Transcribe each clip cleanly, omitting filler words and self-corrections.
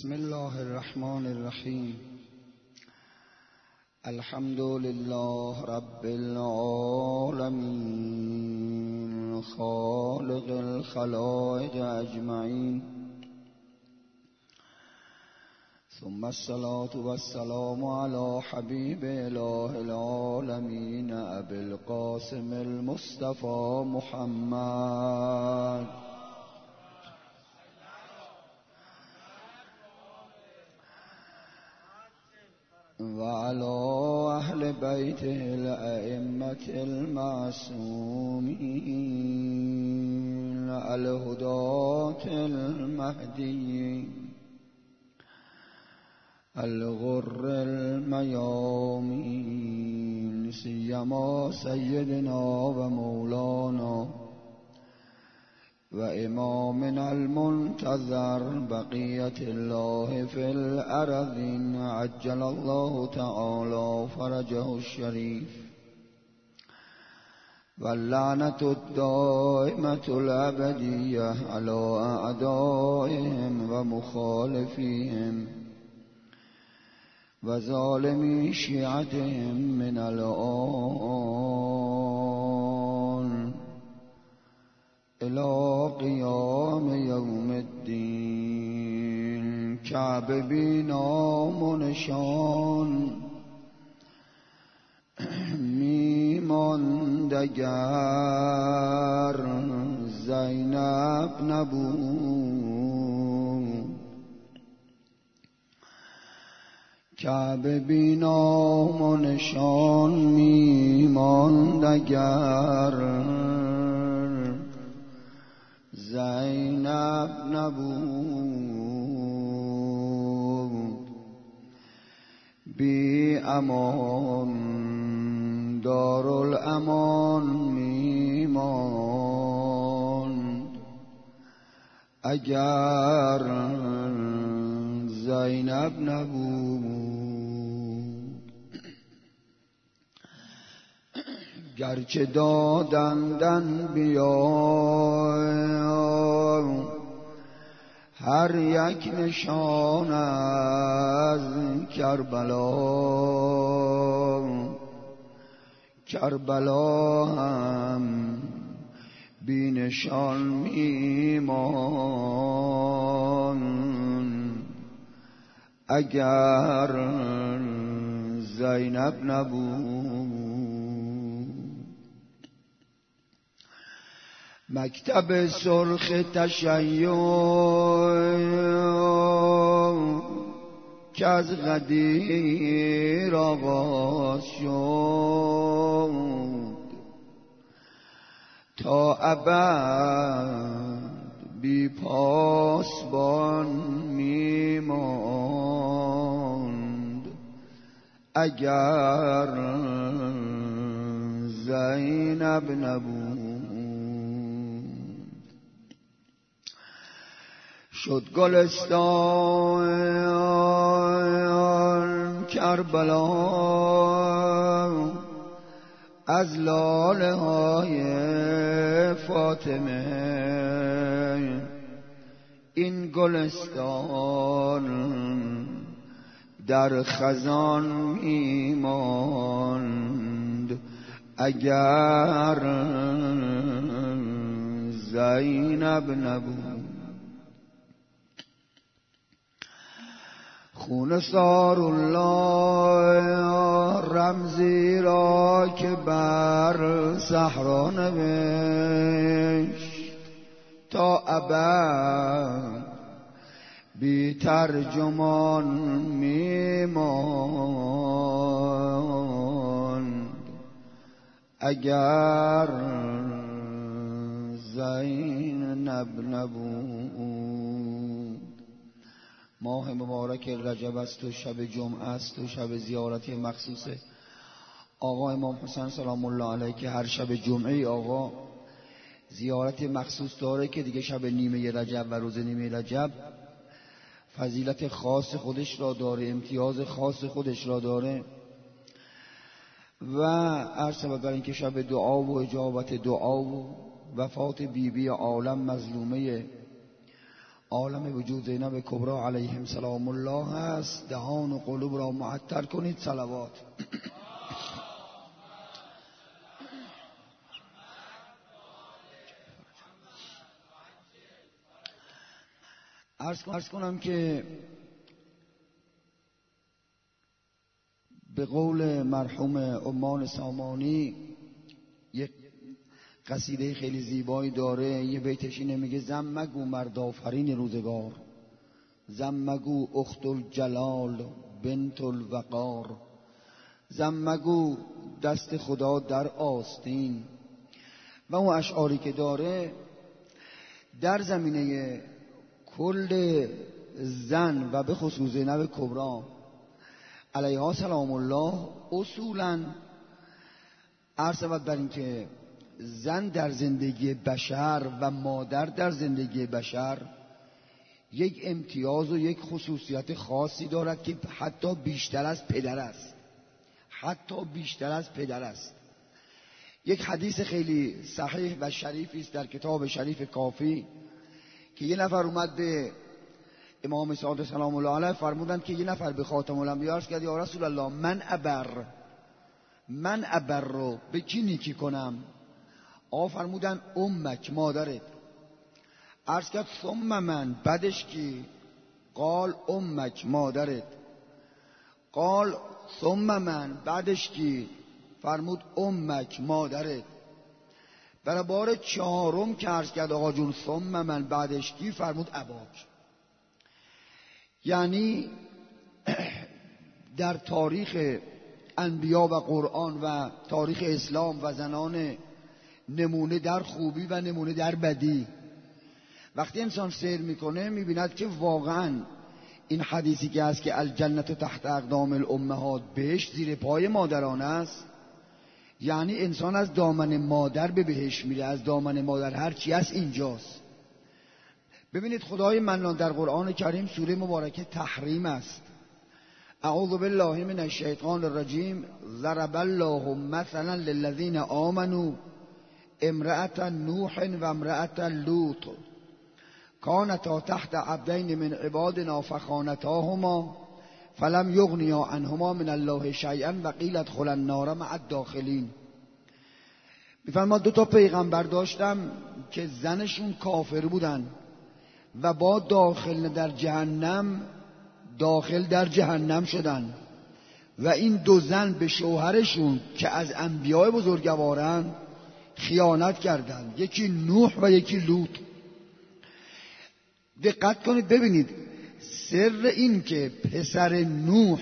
بسم الله الرحمن الرحیم. الحمد لله رب العالمین خالق الخلائق اجمعین، ثم الصلاة والسلام على حبیب اله العالمین ابی القاسم المصطفى محمد وعلى أهل بيته الأئمة المعصومين الهداة المهديين الغر الميامين، سيما سيدنا ومولانا وإمامنا المنتظر بقية الله في الأرض عجل الله تعالى فرجه الشريف، واللعنة الدائمة الأبدية على أعدائهم ومخالفيهم وظالمي شيعتهم من الآن إلى قيام يوم الدين. کعبه بی نام و نشان می ماند اگر زینب نبود، کعبه بی نام و نشان می ماند اگر زینب نبود. بی امان دارالامان می ماند اگر زینب نبود. گرچه دادندن بیا هر یک نشان از کربلا هم بی نشان میمان اگر زینب نبود. مکتب سرخ تشیع که از غدیر آغاز شد تا ابد بی پاسبان میماند اگر زینب نبود. شد گلستان کربلا از لاله های فاطمه، این گلستان در خزان میماند اگر زینب نبود. خون سارالله رمزی را که بر صحرا نوشت تا ابد بی ترجمان میماند اگر زینب نبود. ماه مبارک رجب است و شب جمعه است و شب زیارتی مخصوص آقا امام حسین سلام الله علیه که هر شب جمعه آقا زیارت مخصوص داره که دیگه شب نیمه رجب و روز نیمه رجب فضیلت خاص خودش را داره، امتیاز خاص خودش را داره و هر سبب بر اینکه شب دعا و اجابت دعا و وفات بیبی عالم مظلومه عالم وجود زینب کبری علیهم سلام الله هست. دهان و قلوب را معطر کنید. صلوات. عرض کنم که به قول مرحوم عمان سامانی یک قصیده خیلی زیبایی داره. یه بیتش اینه، میگه زن مگو مرد آفرین روزگار، زن مگو اخت الجلال بنت الوقار، زن مگو دست خدا در آستین. و اون اشعاری که داره در زمینه کل زن و به خصوص زینب کبری علیها سلام الله اصولاً عرض بر این که زن در زندگی بشر و مادر در زندگی بشر یک امتیاز و یک خصوصیت خاصی دارد که حتی بیشتر از پدر است. حتی بیشتر از پدر است. یک حدیث خیلی صحیح و شریفی است در کتاب شریف کافی که یه نفر اومد به امام صادق سلام الله علیه، فرمودن که یه نفر به خاتم الانبیا عرض کرد یا رسول الله من ابر رو به کی نیکی کنم؟ آقا فرمودن امک، مادرت. عرض کرد ثم من، بعدش کی؟ قال امک، مادرت. قال ثم من، بعدش کی؟ فرمود امک، مادرت. برای بار چهارم که عرض کرد آقا جون ثم من، بعدش کی؟ فرمود اباک. یعنی در تاریخ انبیا و قرآن و تاریخ اسلام و زنان نمونه در خوبی و نمونه در بدی، وقتی انسان سیر میکنه میبیند که واقعا این حدیثی که هست که الجنت تحت اقدام الامهات، بهشت زیر پای مادران است، یعنی انسان از دامن مادر به بهشت میره. از دامن مادر هر چی هست اینجاست. ببینید خدای منان در قرآن کریم سوره مبارکه تحریم است. اعوذ بالله من الشیطان الرجیم. ضرب الله مثلا للذین آمنوا امرأة نوح و امرأة لوط کانتا تحت عبدین من عبادنا فخانتاهما فلم یغنیا عنهما من الله شیئا و قیل ادخلا النار مع الداخلین. میفرماد دو تا پیغمبر داشتم که زنشون کافر بودن و با داخل در جهنم شدن و این دو زن به شوهرشون که از انبیاء بزرگوارن خیانت کردند. یکی نوح و یکی لوط. دقت کنید ببینید سر این که پسر نوح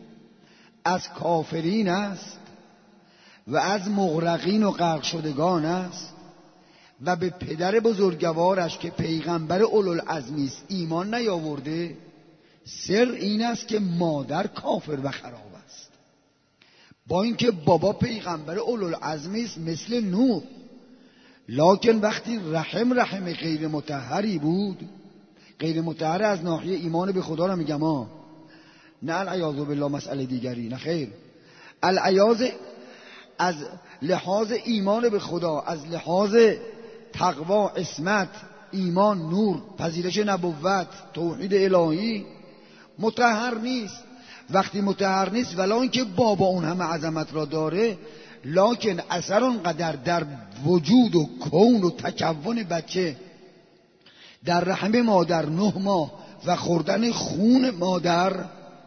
از کافرین است و از مغرقین و غرق شدگان است و به پدر بزرگوارش که پیغمبر اولوالعزمی است ایمان نیاورده، سر این است که مادر کافر و خراب است، با اینکه بابا پیغمبر اولوالعزمی است مثل نوح، لکن وقتی رحم غیر مطهری بود، غیر مطهر از ناحیه ایمان به خدا را میگم نه العیاذ بالله مسئله دیگری، نه خیر، العیاذ از لحاظ ایمان به خدا، از لحاظ تقوا، عصمت، ایمان، نور، پذیرش نبوت، توحید الهی مطهر نیست. وقتی مطهر نیست ولی اینکه بابا اون همه عظمت را داره، لکن اثر اونقدر در وجود و کون و تکون بچه در رحم مادر 9 ماه و خوردن خون مادر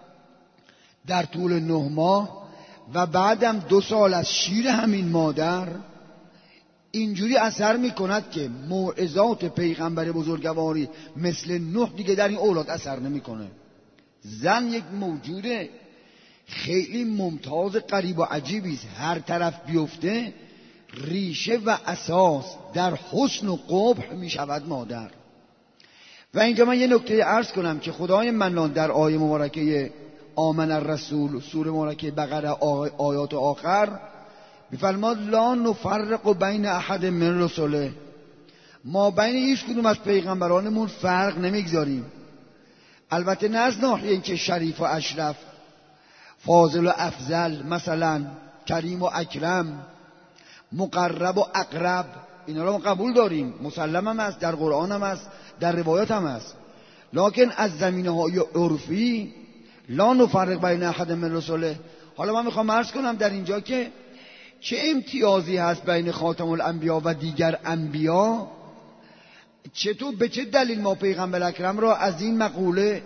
در طول 9 ماه و بعدم 2 سال از شیر همین مادر، اینجوری اثر میکند که موعظات پیغمبر بزرگواری مثل نوح دیگه در این اولاد اثر نمیکنه. زن یک موجود خیلی ممتاز غریب و عجیبی است. هر طرف بیفته ریشه و اساس در حسن و قبح میشود مادر. و اینجا من یه نکته عرض کنم که خدای منان در آیه مبارکه آمن الرسول سوره مبارکه بقره آیات آخر میفرماد لا نفرق بین احد من رسله، ما بین هیچ کدوم از پیغمبرانمون فرق نمیگذاریم. البته نه از ناحیه اینکه شریف و اشرف، فاضل و افضل، مثلا کریم و اکرم، مقرب و اقرب، اینا رو ما قبول داریم، مسلم هم است، در قرآن هم است، در روایات هم است. لکن از زمینه‌های عرفی لا نفرق بین احد من رسله. حالا من میخوام عرض کنم در اینجا که چه امتیازی هست بین خاتم الانبیا و دیگر انبیا، چطور به چه دلیل ما پیغمبر اکرم را از این مقوله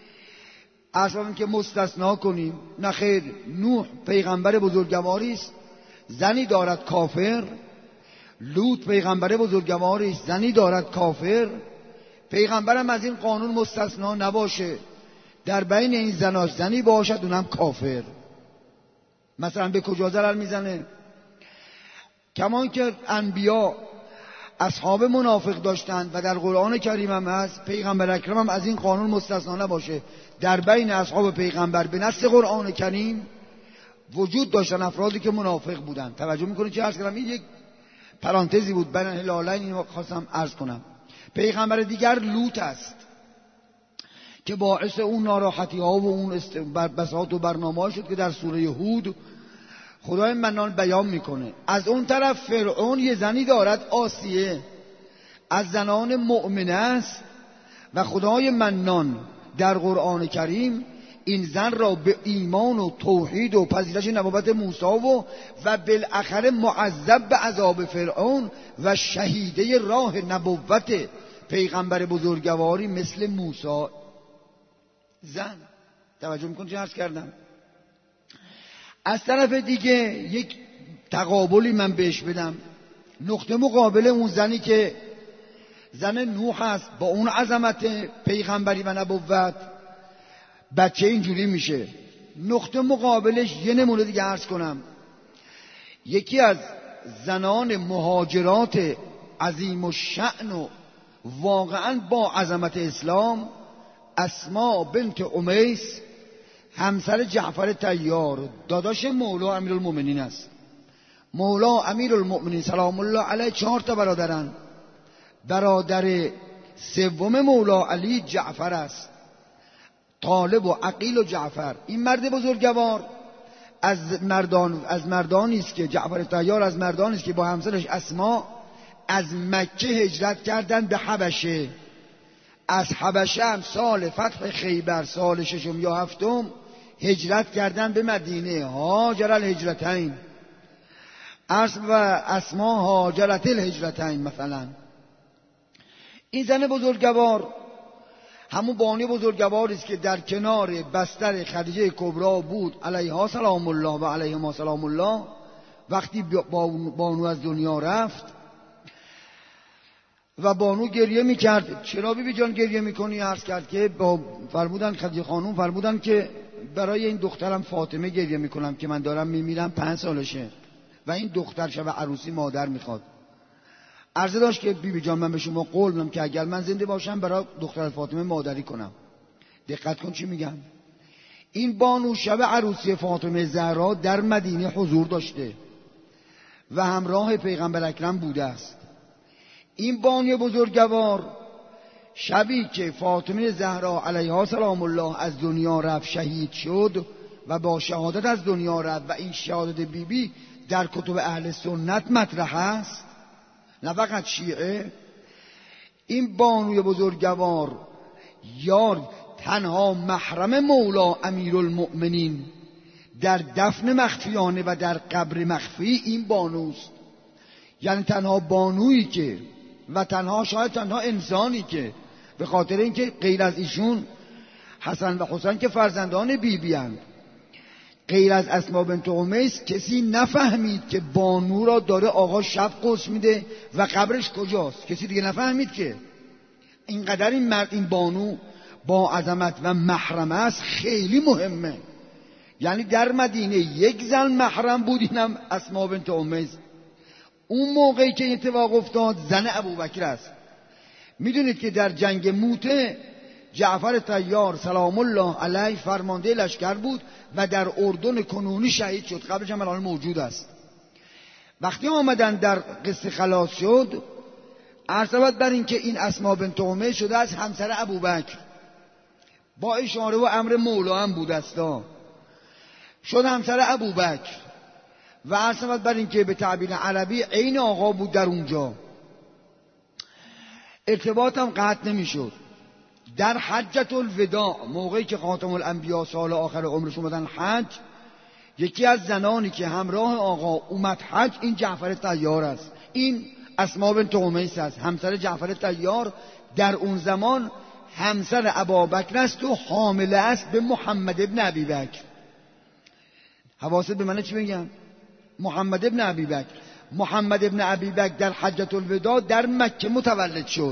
اصلا که مستثنا کنیم؟ نه خیر، نوح پیغمبر بزرگواری است، زنی دارد کافر. لوط پیغمبر بزرگواری است، زنی دارد کافر. پیغمبرم از این قانون مستثنا نباشه، در بین این زناش زنی باشد اونم کافر. مثلا به کجا ضرر میزنه؟ کمان که انبیا اصحاب منافق داشتند و در قرآن کریم هم هست، پیغمبر اکرم هم از این قانون مستثنا نباشه، در بین اصحاب پیغمبر به نص قرآن کریم وجود داشتن افرادی که منافق بودند. توجه میکنید چه عرض کردم؟ این یک پرانتزی بود بین هلالین، اینو خواستم عرض کنم. پیغمبر دیگر لوط است که باعث اون ناراحتی ها و اون بساط و برنامه شد که در سوره هود خدای منان بیان میکنه. از اون طرف فرعون یه زنی دارد، آسیه، از زنان مؤمنه است و خدای منان در قرآن کریم این زن را به ایمان و توحید و پذیرش نبوت موسی و بالاخره معذب به عذاب فرعون و شهیده راه نبوت پیغمبر بزرگواری مثل موسی زن. توجه میکنید چه عرض کردم؟ از طرف دیگه یک تقابلی من بهش بدم. نقطه مقابل اون زنی که زن نوح است با اون عظمت پیغمبری و نبوت، بچه اینجوری میشه. نقطه مقابلش یه نمونه دیگه عرض کنم. یکی از زنان مهاجرات عظیم الشأن و واقعا با عظمت اسلام، اسماء بنت امیس، همسر جعفر طیار، داداش مولا امیرالمومنین است. مولا امیرالمومنین سلام الله علیه 4 تا برادرن. برادر سوم مولا علی جعفر است، طالب و عقیل و جعفر. این مرد بزرگوار از مردانی است که جعفر طیار از مردانی است که با همسرش اسماء از مکه هجرت کردند به حبشه. از حبشه هم سال فتح خیبر سال 6 یا 7 هجرت کردند به مدینه. هاجر الهجرتین، و اسماء هاجرت الهجرتین. مثلا این زن بزرگوار همون بانی بزرگواری است که در کنار بستر خدیجه کبرا بود علیها سلام الله و علیهما سلام الله وقتی بانو از دنیا رفت و بانو گریه میکرد. چرا بیبی جان گریه میکنی؟ عرض کرد که فرمودن خدیجه خانوم فرمودن که برای این دخترم فاطمه گریه میکنم که من دارم میمیرم، 5 سالشه و این دختر شب عروسی مادر میخواد. عرضه داشت که بیبی جان من به شما قول میدم که اگر من زنده باشم برای دختر فاطمه مادری کنم. دقت کن چی میگم. این بانو شب عروسی فاطمه زهرا در مدینه حضور داشته و همراه پیغمبر اکرم بوده است. این بانی بزرگوار شبی که فاطمه زهرا علیها سلام الله از دنیا رفت شهید شد و با شهادت از دنیا رفت و این شهادت بیبی در کتب اهل سنت مطرح است، نه فقط شیعه. این بانوی بزرگوار یار تنها محرم مولا امیرالمؤمنین در دفن مخفیانه و در قبر مخفی این بانوست. یعنی تنها بانویی که و تنها شاید تنها انسانی که به خاطر اینکه غیر از ایشون حسن و حسین که فرزندان بیبی اند، غیر از اسماء بنت امیس کسی نفهمید که بانو را داره آقا شب قدس میده و قبرش کجاست. کسی دیگه نفهمید که اینقدر این مرد، این بانو با عظمت و محرم است. خیلی مهمه. یعنی در مدینه یک زن محرم بود، اینم اسماء بنت امیس. اون موقعی که اتفاق افتاد زن ابوبکر است. میدونید که در جنگ موته جعفر طیار سلام الله علیه فرمانده لشکر بود و در اردن کنونی شهید شد. قبلش هم الان موجود است. وقتی آمدن در قصه خلاص شد، عرض بر این که این اسماء بنت امیس شده از همسر ابوبکر، با اشاره و امر مولا هم بود استا، شد همسر ابوبکر و عرض بر این که به تعبیر عربی عین آقا بود در اونجا. ارتباط هم قطع نمی شد. در حجة الوداع موقعی که خاتم الانبیا سال آخر عمرش اومدن حج، یکی از زنانی که همراه آقا اومد حج این جعفر طیار است. این اسماء بنت امیس است، همسر جعفر طیار. در اون زمان همسر ابابکر است و حامله است به محمد ابن ابی بکر. حواست به من چی بگم؟ محمد ابن ابی بکر. محمد ابن ابی بکر در حجة الوداع در مکه متولد شد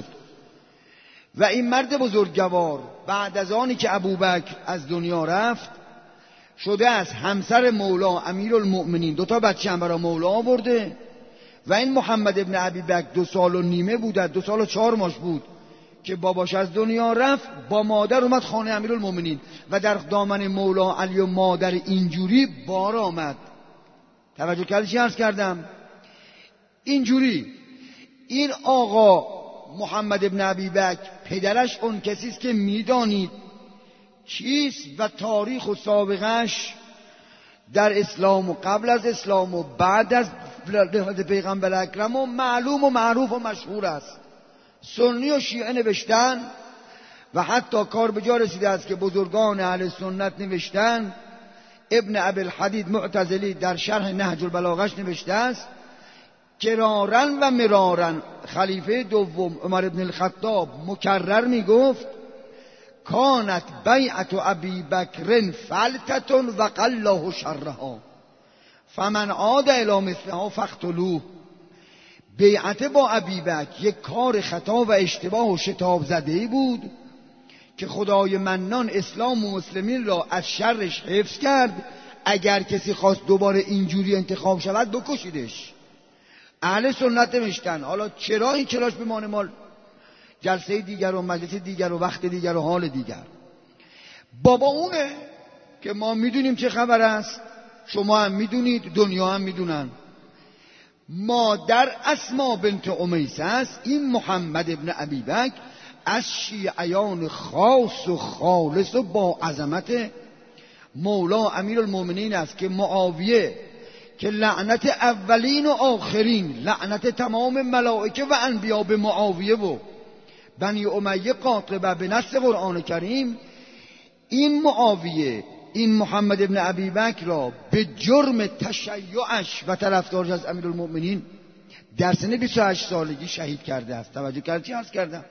و این مرد بزرگوار بعد از آنی که ابوبکر از دنیا رفت شده است همسر مولا امیرالمؤمنین. 2 بچه هم برای مولا آورده و این محمد ابن ابی بکر 2 سال و نیمه بود، 2 سال و 4 ماه بود که باباش از دنیا رفت. با مادر اومد خانه امیرالمؤمنین و در دامن مولا علی و مادر اینجوری بار آمد. توجه کردی چی عرض کردم؟ اینجوری این آقا محمد ابن ابی بکر پدرش اون کسی است که میدانید چیست و تاریخ و سابقش در اسلام و قبل از اسلام و بعد از پیغمبر اکرم و معلوم و معروف و مشهور است. سنی و شیعه نوشتن و حتی کار به جا رسیده است که بزرگان اهل سنت نوشتن. ابن ابی الحدید معتزلی در شرح نهج البلاغش نوشته است کرارن و مرارن خلیفه دوم عمر ابن الخطاب مکرر میگفت کانت بیعت ابی بکر فلتتون و قله شرها فمن عاد الی مثلها فاقتلوه. بیعت با ابی بکر یک کار خطا و اشتباه و شتاب زده‌ای بود که خدای منان اسلام و مسلمین را از شرش حفظ کرد. اگر کسی خواست دوباره اینجوری انتخاب شود بکشیدش. اهل سنت نوشتن. حالا چرا این چراش بمانه مال جلسه دیگر و مجلس دیگر و وقت دیگر و حال دیگر. بابا اونه که ما میدونیم چه خبر است، شما هم میدونید، دنیا هم میدونن. مادر اسما بنت امیس است. این محمد ابن ابی بکر از شیعیان خاص و خالص و با عظمت مولا امیرالمؤمنین است که معاویه که لعنت اولین و آخرین، لعنت تمام ملائکه و انبیا به معاویه و بنی امیه قاطبه به نص قرآن کریم، این معاویه این محمد ابن ابی بکر را به جرم تشیعش و طرفدارش از امیرالمؤمنین در سن 28 سالگی شهید کرده است. توجه کردی چی عرض کردم؟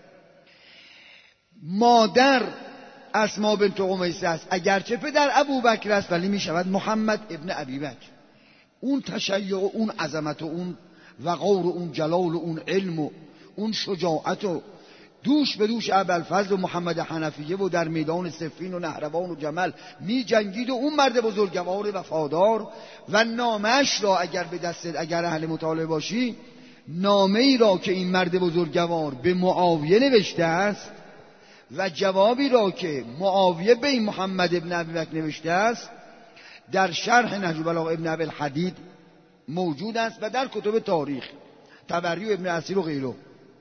مادر اسما بنت امیس است، اگرچه پدر ابوبکر است ولی می شود محمد ابن ابی بکر. اون تشیع و اون عظمت و اون وقار و اون جلال و اون علم و اون شجاعت و دوش به دوش ابوالفضل و محمد حنفیه و در میدان صفین و نهروان و جمل می جنگید و اون مرد بزرگوار وفادار و نامش را اگر به دست اگر اهل مطالعه باشی، نامه ای را که این مرد بزرگوار به معاویه نوشته است و جوابی را که معاویه به این محمد ابن ابی بکر نوشته است در شرح نهج البلاغه ابن ابی الحدید موجود است و در کتب تاریخ طبری و ابن اسیر و غیره.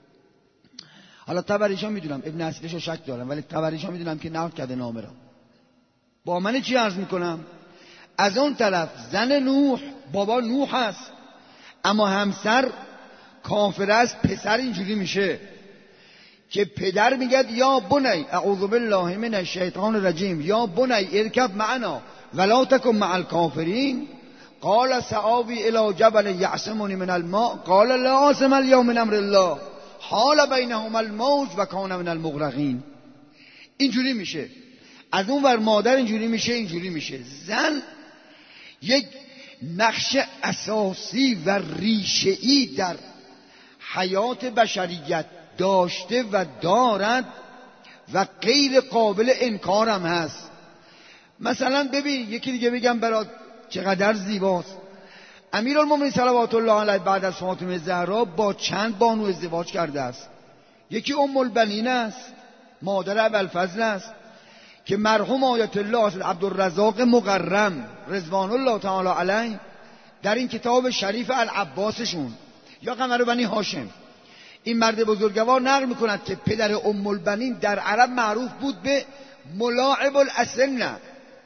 حالا طبریشا میدونم، ابن اسیرشو شک دارم، ولی طبریشا میدونم که نقل کرده نامه را. با من چی عرض میکنم؟ از اون طرف زن نوح بابا نوح است اما همسر کافر است. پسر اینجوری میشه که پدر میگه یا بنی اعوذ بالله من الشیطان الرجیم یا بنی ارکب معنا ولا تکن مع الکافرین قال سآوی الی جبل یعصمنی من الماء قال لا عاصم اليوم من امر الله حال بینهما الموج و کان من المغرقین. اینجوری میشه. از اون ور مادر اینجوری میشه. زن یک نقش اساسی و ریشه‌ای در حیات بشریت داشته و دارد و غیر قابل انکار هم هست. مثلا ببین یکی دیگه بگم برات چقدر زیباست. امیرالمومنین صلوات الله علیه بعد از فاطمه زهرا با چند بانو ازدواج کرده است. یکی ام البنین است، مادر ابوالفضل است که مرحوم آیت الله عبدالرزاق مقرم رضوان الله تعالی علیه در این کتاب شریف العباسشون یا قمر بنی هاشم این مرد بزرگوار نقل میکند که پدر ام البنین در عرب معروف بود به ملاعب الاسنه.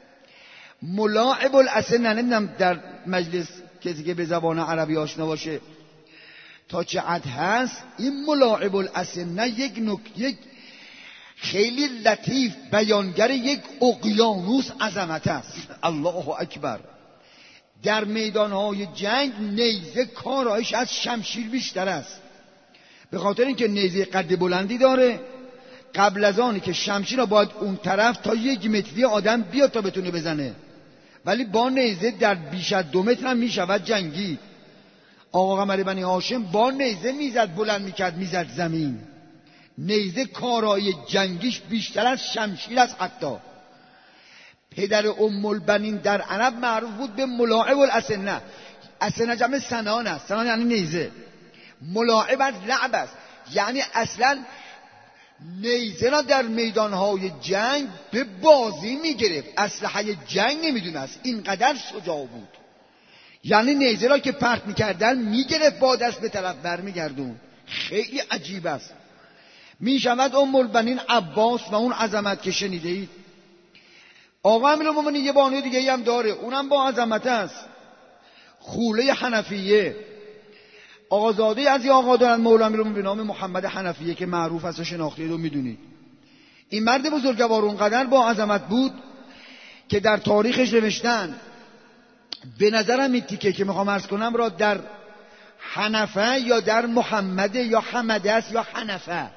ملاعب الاسنه، نمیدونم در مجلس کسی که به زبان عربی آشنا باشه تا چه حد هست. این ملاعب الاسنه یک خیلی لطیف بیانگر یک اقیانوس عظمت است. الله اکبر. در میدانهای جنگ نیزه کارایش از شمشیر بیشتر است، به خاطر اینکه نیزه قد بلندی داره. قبل از آنی که شمشیر را باید اون طرف تا 1 متری آدم بیاد تا بتونه بزنه، ولی با نیزه در بیش از 2 متر هم میشود جنگید. آقا قمر بنی هاشم با نیزه میزد، بلند میکرد میزد زمین. نیزه کارای جنگیش بیشتر از شمشیر است. حتی پدر ام البنین در عرب معروف بود به ملاعب الاسنه. اسنه جمع سنان است، سنان یعنی نیزه. ملاعب از لعب است، یعنی اصلا نیزه را در میدانهای جنگ به بازی میگرفت، اسلحه جنگ نمیدونست، اینقدر شجاع بود. یعنی نیزه را که پرت میکردن میگرفت با دست به طرف برمیگردون. خیلی عجیب است. میشود ام البنین عباس و اون عظمت که شنیده اید. آقا امیرالمومنین یه بانوی دیگه هم داره، اونم با عظمت است. خوله حنفیه. آقازاده از یه آقا دارن مولا امیرالمومنین به نام محمد حنفیه که معروف است و شناخته رو میدونید. این مرد بزرگوار اونقدر با عظمت بود که در تاریخش نوشتن. به نظرم این تیکه که میخوام عرض کنم را در حنفه یا در محمد یا حمده است یا حنفه،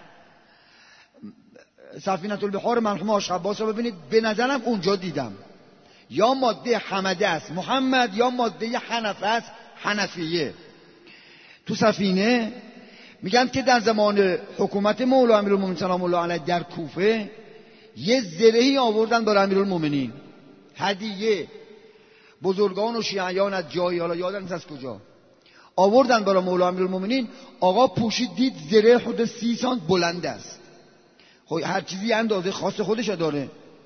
سفینة البحار مرحوم آش عباس رو ببینید، به نظرم اونجا دیدم یا ماده حمده است محمد یا ماده حنفه است حنفیه. تو سفینه میگن که در زمان حکومت مولا امیرالمومنین سلام الله علیه در کوفه یه زرهی آوردن برای امیرالمومنین هدیه. بزرگان و شیعیان از جایی، حالا یادم نیست از کجا، آوردن برای مولا امیرالمومنین. آقا پوشید، دید زره حدود 30 سانت بلند است. خب هر چیزی اندازه خاص خودش داره.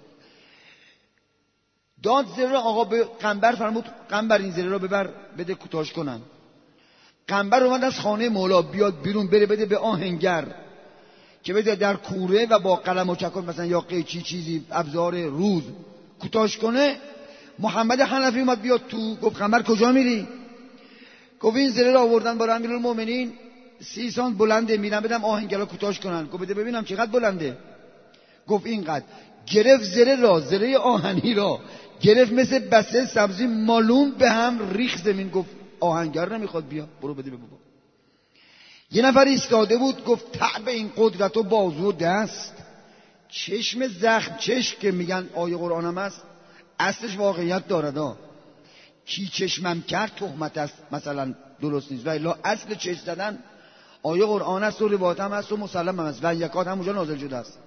داد زره را آقا به قنبر فرمود قنبر این زره را ببر بده کوتاش کنن. قنبر اومد از خانه مولا بیاد بیرون بره بده به آهنگر که بده در کوره و با قلم و چکان مثلا یا قیچی چیزی ابزار روز کوتاش کنه. محمد حنفی اومد بیاد تو، گفت قنبر کجا میری؟ گفت این زره را آوردن برای امیرالمومنین 30 سانت بلنده، میرم بدم آهنگرا کوتاش کنن. گفت بده ببینم چقدر بلنده. گفت اینقدر. گرفت زره را، زره آهنی را گرفت مثل بسته سبزی مالون به هم ریخت زمین. گفت آهنگر نمیخواد، بیا برو بده به بابا. یه نفر ایستاده بود گفت تعب این قدرت و بازو و دست، چشم زخم چشم که میگن آیه قرآن هم هست، اصلش واقعیت دارد. کی چشمم کرد تهمت است مثلا درست نیست، ولی اصل چشم زدن آیه قرآن است و روایت هم هست و مسلم هم هست و یکات همونجا نازل شده است.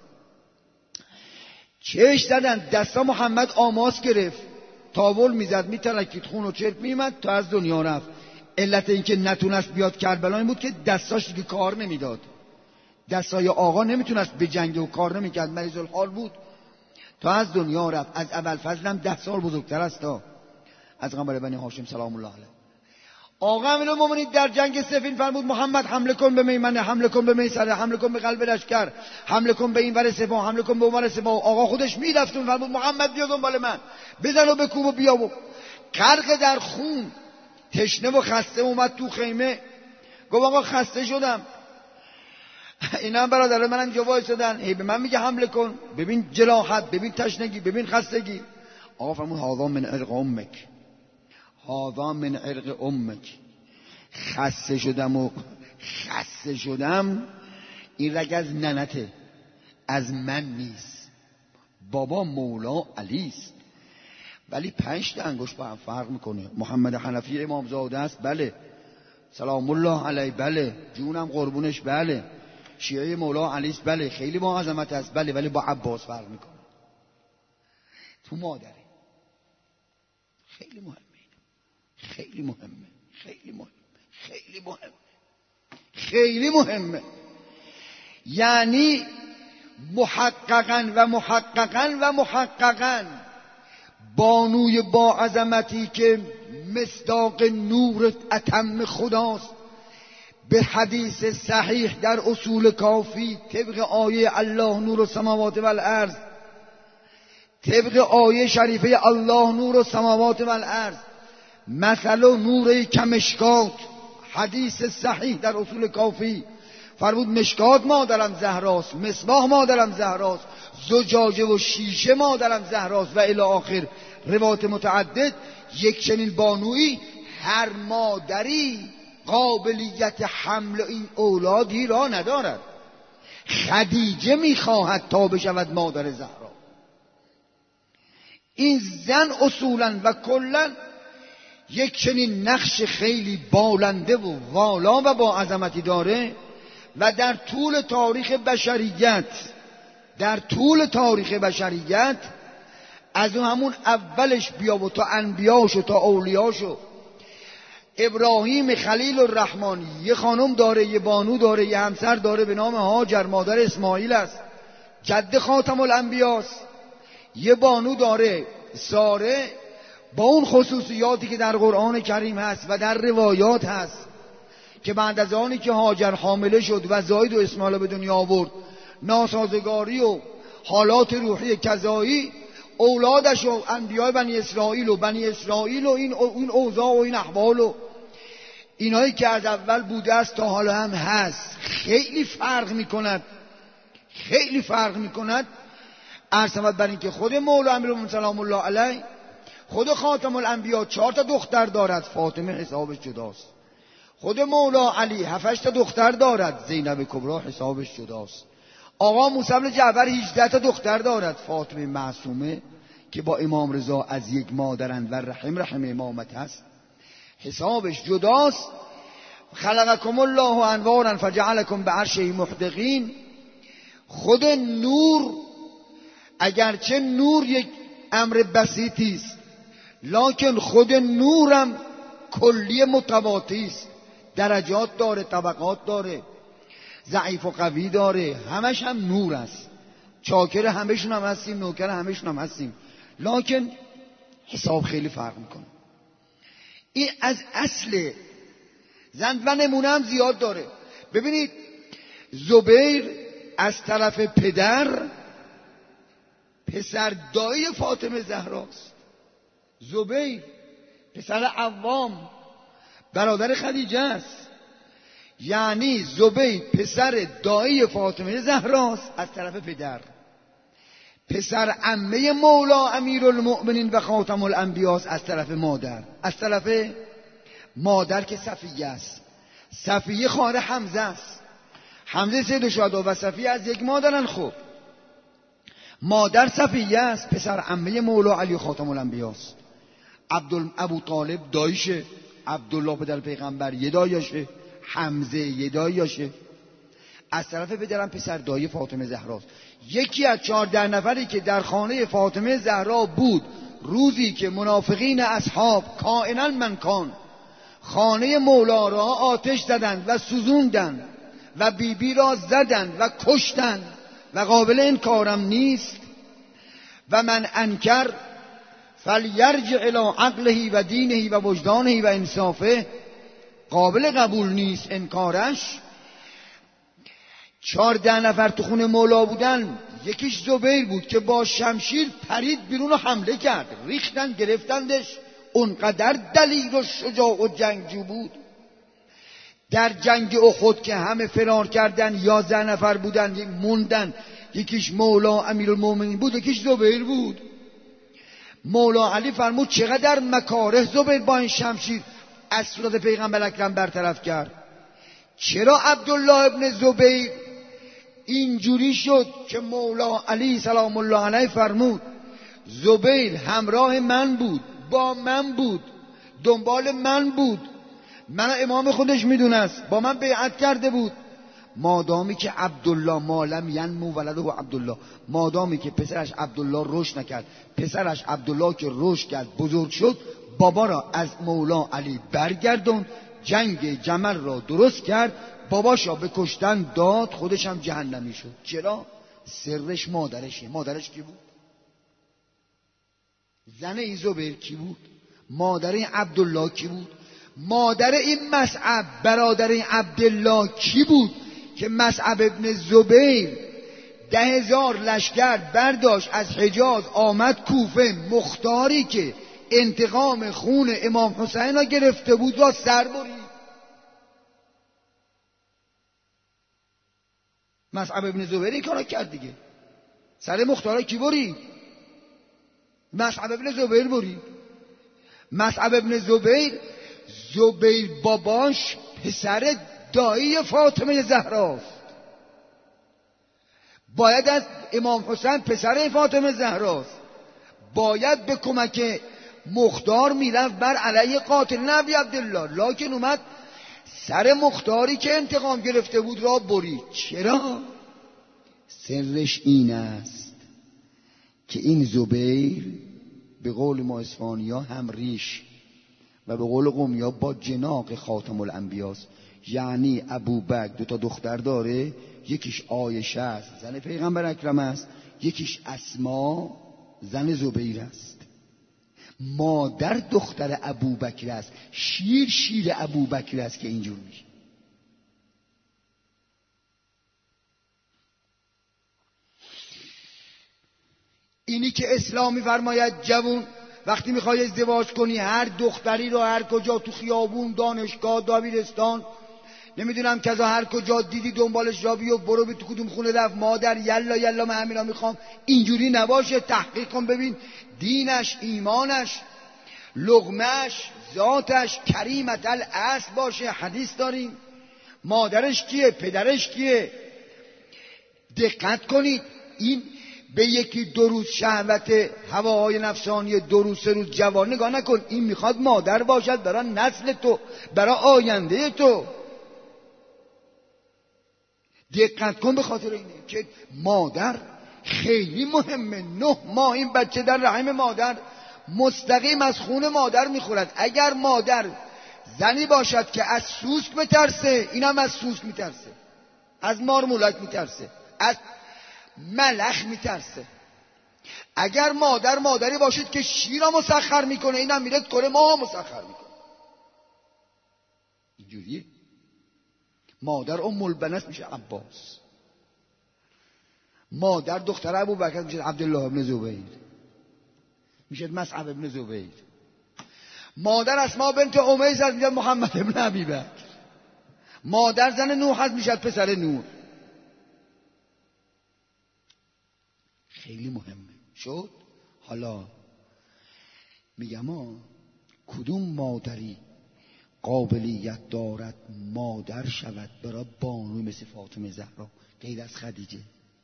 چشم زدن، دستا محمد آماس گرفت، تاول میزد، میترکید، خون و چرک میمد تا از دنیا رفت. علت این که نتونست بیاد کربلا این بود که دستاش دیگه کار نمیداد. دستای آقا نمیتونست به جنگ و کار نمیکرد، مریض الحال بود تا از دنیا رفت. از ابوالفضل هم 10 سال بزرگتر است از قمر بنی هاشم سلام الله علیه. آقا امیرالمومنین در جنگ صفین فرمود محمد حمله کن به میمنه، حمله کن به میسره، حمله کن به قلب لشکر، حمله کن به این ور سپاه، حمله کن به اون ور سپاه. آقا خودش میرفتون فرمود محمد بیا دنبال من، بزن و بکوب و بیا. و غرق در خون، تشنه و خسته اومد تو خیمه. گفت آقا خسته شدم. اینا هم برادر منم جوای شدن، هی به من میگه حمله کن. ببین جراحت، ببین تشنگی، ببین خستگی. آقا فرمود هذا من عرق امک، هذا من عرق امک. خسته شدم این رگ از ننته، از من نیست. بابا مولا علی است، ولی 5 تا انگشت با هم فرق میکنه. محمد حنفی امامزاده است، بله، سلام الله علیه، بله، جونم قربونش، بله، شیعه مولا علی است، بله، خیلی با عظمت است، بله، ولی با عباس فرق میکنه. تو مادره. خیلی مهمه، خیلی مهمه، خیلی مهمه، خیلی مهمه، خیلی مهمه. یعنی محققاً و محققاً و محققاً بانوی با عظمتی که مصداق نور اتم خداست، به حدیث صحیح در اصول کافی طبق آیه الله نور السماوات و الارض، طبق آیه شریفه الله نور السماوات و الارض مثل نور کمشکات، حدیث صحیح در اصول کافی فرمود مشکات مادرم زهراست، مصباح مادرم زهراست، زجاجه و شیشه مادرم زهراست و الی آخر روایات متعدد. یک چنین بانویی هر مادری قابلیت حمل این اولادی را ندارد. خدیجه میخواهد تا بشود مادر زهرا. این زن اصولا و کلا یک چنین نقش خیلی بالنده و والا و با عظمتی داره و در طول تاریخ بشریت از اون همون اولش بیا و تا انبیاشو تا اولیاشو، ابراهیم خلیل الرحمن یه خانم داره، یه بانو داره، یه همسر داره به نام هاجر، مادر اسماعیل است، جد خاتم الانبیاست. یه بانو داره ساره، با اون خصوصیاتی که در قرآن کریم هست و در روایات هست که بعد از آنی که هاجر حامله شد و زاید و اسماعیل به دنیا آورد، ناسازگاری و حالات روحی کذایی، اولادش و انبیای بنی اسرائیل و این اوضاع و این احوال و اینایی که از اول بوده است تا حالا هم هست خیلی فرق میکند. عرض بر این که خود مولا امیرالمومنین سلام الله علیه، خود خاتم الانبیا 4 تا دختر دارد، فاطمه حسابش جداست. خود مولا علی 7 تا دختر دارد، زینب کبرا حسابش جداست. آقا موسی بن جعفر 18 تا دختر دارد، فاطمه معصومه که با امام رضا از یک مادرند و رحم امامت هست حسابش جداست. خلقکم الله انوارا فجعلکم بعرشه محدقین. خود نور، اگرچه نور یک امر بسیطی است، لکن خود نورم کلی متواتی است، درجات داره، طبقات داره، ضعیف و قوی داره، همش هم نور است. چاکر همشون هم هستیم، نوکر همشون هم هستیم، لکن حساب خیلی فرق میکنه. این از اصل زن و نمونه هم زیاد داره. ببینید زبیر از طرف پدر پسر دایی فاطمه زهراست. زبیر پسر عوام برادر خدیجه است، یعنی زبیر پسر دایی فاطمه زهراست از طرف پدر. پسر عمه مولا امیرالمؤمنین و خاتم الانبیاست از طرف مادر. از طرف مادر که صفیه است. صفیه خواهر حمزه است. حمزه سید الشهدا و صفیه از یک مادرن. خب مادر صفیه است، پسر عمه مولا علی خاتم الانبیاست. ابو طالب دایشه، عبدالله پدر پیغمبر یه دایشه، حمزه یه دایشه. از طرف پدرم پسر دایی فاطمه زهراست. یکی از 14 نفری که در خانه فاطمه زهرا بود روزی که منافقین اصحاب کائنا من کان خانه مولا را آتش زدند و سوزوندند و بیبی را زدند و کشتند و قابل انکارم نیست. و من انکر فلیرجع الی عقله و دینه و وجدانه و انصافه، قابل قبول نیست انکارش. 14 نفر تو خونه مولا بودن، یکیش زبیر بود که با شمشیر پرید بیرون و حمله کرد، ریختن گرفتندش. اونقدر دلیر و شجاع و جنگجو بود. در جنگ احد که همه فرار کردن 11 نفر بودن موندن، یکیش مولا امیرالمومنین بود، یکیش زبیر بود. مولا علی فرمود چقدر مکاره زبیر با این شمشیر از صورت پیغمبر اکرم برطرف کرد. چرا عبدالله ابن زبیر اینجوری شد که مولا علی سلام الله علیه فرمود زبیر همراه من بود، با من بود، دنبال من بود، من امام خودش میدونست، با من بیعت کرده بود. مادامی که عبدالله مالم ینمو ولده عبدالله، مادامی که پسرش عبدالله رشد نکرد، پسرش عبدالله که رشد کرد بزرگ شد، بابا را از مولا علی برگردون، جنگ جمل را درست کرد، باباشا به کشتن داد، خودش هم جهنمی شد. چرا؟ سرش مادرشه. مادرش کی بود؟ زن این زبیر کی بود؟ مادر این عبدالله کی بود؟ مادر این مصعب برادر این عبدالله کی بود که مصعب ابن زبیر 10,000 لشکر برداشت از حجاز آمد کوفه، مختاری که انتقام خون امام حسین را گرفته بود را سر برید. مصعب ابن زبیر این کارا کرد دیگه. سر مختارا کی بری؟ مصعب ابن زبیر بری. مصعب ابن زبیر باباش پسر دایی فاطمه زهراست. باید از امام حسین پسر فاطمه زهراست باید به کمک مختار میرفت بر علیه قاتل نبی عبدالله، لکن اومد سر مختاری که انتقام گرفته بود را برید. چرا؟ سرش این است که این زبیر به قول ما اصفهانی‌ها هم ریش و به قول قومی‌ها با جناق خاتم الانبیاست. یعنی ابوبکر 2 تا دختر داره، یکیش عایشه است زن پیغمبر اکرم است، یکیش اسما زن زبیر است. مادر دختر ابوبکر است، شیر ابوبکر است که اینجور میشه. اینی که اسلام میفرماید جوون وقتی میخوای ازدواج کنی هر دختری رو هر کجا تو خیابون، دانشگاه، دبیرستان، نمیدونم کذا هر کجا دیدی دنبالش را بیو، برو به تو کدوم خونه رفت مادر یلا من همینا میخوام. اینجوری نباشه. تحقیق کن ببین دینش، ایمانش، لقمش، ذاتش کریمت الاصل باشه. حدیث داریم. مادرش کیه؟ پدرش کیه؟ دقت کنید. این به یکی 2 روز شهوت هواهای نفسانی 2 روز 3 روز جوان نگاه نکن. این میخواد مادر باشد برای نسل تو، برای آینده تو. دقت کن به خاطر اینه که مادر خیلی مهمه. 9 ماه این بچه در رحم مادر مستقیم از خون مادر میخورد. اگر مادر زنی باشد که از سوسک بترسه، اینم از سوسک میترسه، از مارمولک میترسه، از ملخ میترسه. اگر مادری باشید که شیر را مسخر میکنه، اینم میره کره ماه مسخر میکنه. اینجوریه. مادر ام البنات میشه عباس، مادر دختر ابوبکر میشه عبدالله ابن زبیر، میشه مصعب ابن زبیر. مادر اسماء بنت امیس از میشه محمد ابن ابی بکر. مادر زن نوح از میشه پسر نوح. خیلی مهمه. شد حالا میگم کدوم مادری قابلیت دارد مادر شود برای بانوی مثل فاطمه زهرا غیر از خدیجه؟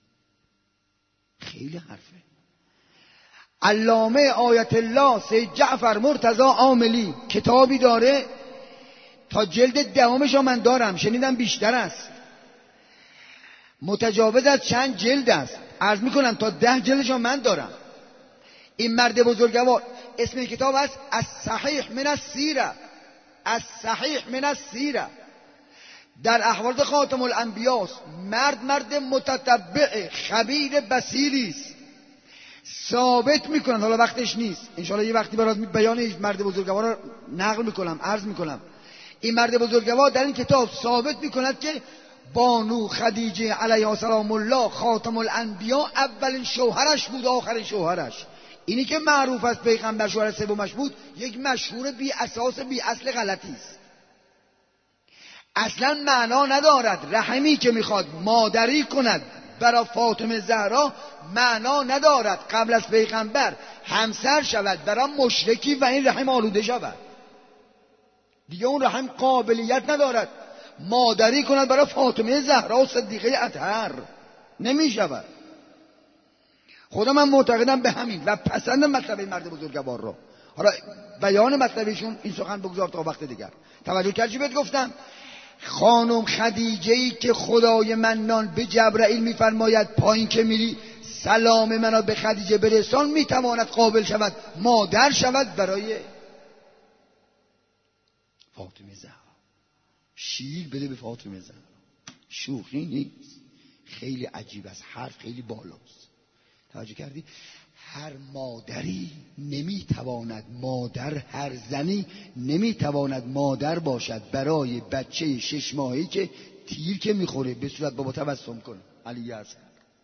خیلی حرفه. علامه آیت الله سید جعفر مرتضی عاملی کتابی داره، تا جلد 10 من دارم، شنیدم بیشتر است، متجاوز از چند جلد است، عرض میکنم تا 10 جلدش من دارم. این مرد بزرگوار اسم این کتاب است الصحیح من السیره، الصحیح من السیره. در احوال خاتم الانبیاست. مرد متتبع خبیر بصیری است. ثابت میکنن، حالا وقتش نیست، انشاءالله یه وقتی برات بیان این مرد بزرگوار رو نقل میکنم، عرض میکنم. این مرد بزرگوار در این کتاب ثابت میکند که بانو خدیجه علیها سلام الله خاتم الانبیا اولین شوهرش بود، آخرین شوهرش. اینی که معروف است پیغمبر شوهر سومش بود، یک مشهور بی اساس بی اصل غلطی است. اصلا معنا ندارد. رحمی که میخواد مادری کند برای فاطمه زهرا معنا ندارد قبل از پیغمبر همسر شود برای مشرکی و این رحم آلوده شود. دیگه اون رحم قابلیت ندارد مادری کند برای فاطمه زهرا و صدیقه اطهر، نمیشود. خدا من معتقدم به همین و پسند مطلب مرد بزرگوار را. حالا بیان مطلبشون این سخن بگذار تا وقت دیگر. توجه کردی بهت گفتم خانم خدیجه‌ای که خدای منان به جبرائیل میفرماید پایین که میری سلام منو به خدیجه برسان، میتواند قابل شود مادر شود برای فاطمه زهرا. شیر بده به فاطمه زهرا، شوخی نیست. خیلی عجیب است، حرف خیلی بالاست. توجه کردی؟ هر مادری نمیتواند مادر، هر زنی نمیتواند مادر باشد برای بچه 6 ماهه‌ای که تیر که میخوره به صورت بابا تبسم کنه. علی اصغر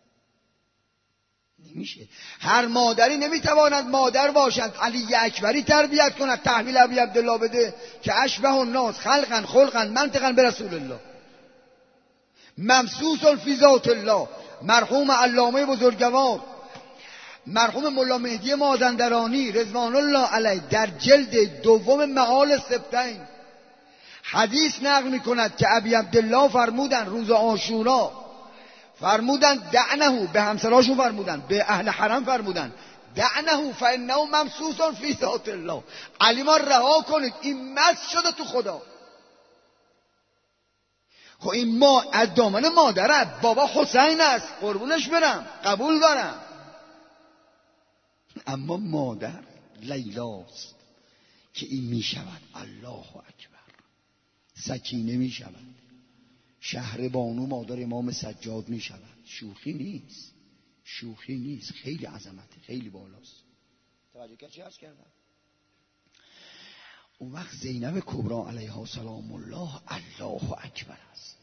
نمیشه. هر مادری نمیتواند مادر باشد علی اکبری تربیت کند، تحویل ابی عبدالله بده که اشبه الناس خلقا خلقا منطقا به رسول الله. ممسوس فی ذات الله. مرحوم علامه بزرگوار مرحوم ملا مهدی مازندرانی رضوان الله علیه در جلد دوم معال سبتین حدیث نقل میکند که ابی عبدالله فرمودن روز عاشورا، فرمودن دعنه، به همسراشون فرمودن، به اهل حرم فرمودن دعنه فانه ممسوس فی ذات الله. علی ما رها کنید، این مس شده تو خدا. خب این ما از دامن مادره بابا حسین است، قربونش برم، قبول دارم، اما مادر لیلاست که این می شود الله اکبر، سکینه می شود، شهر بانو مادر امام سجاد می شود. شوخی نیست، شوخی نیست، خیلی عظمته، خیلی بالاست. توجه کرد چی عرض کردم؟ اون وقت زینب کبری علیها سلام الله الله اکبر است.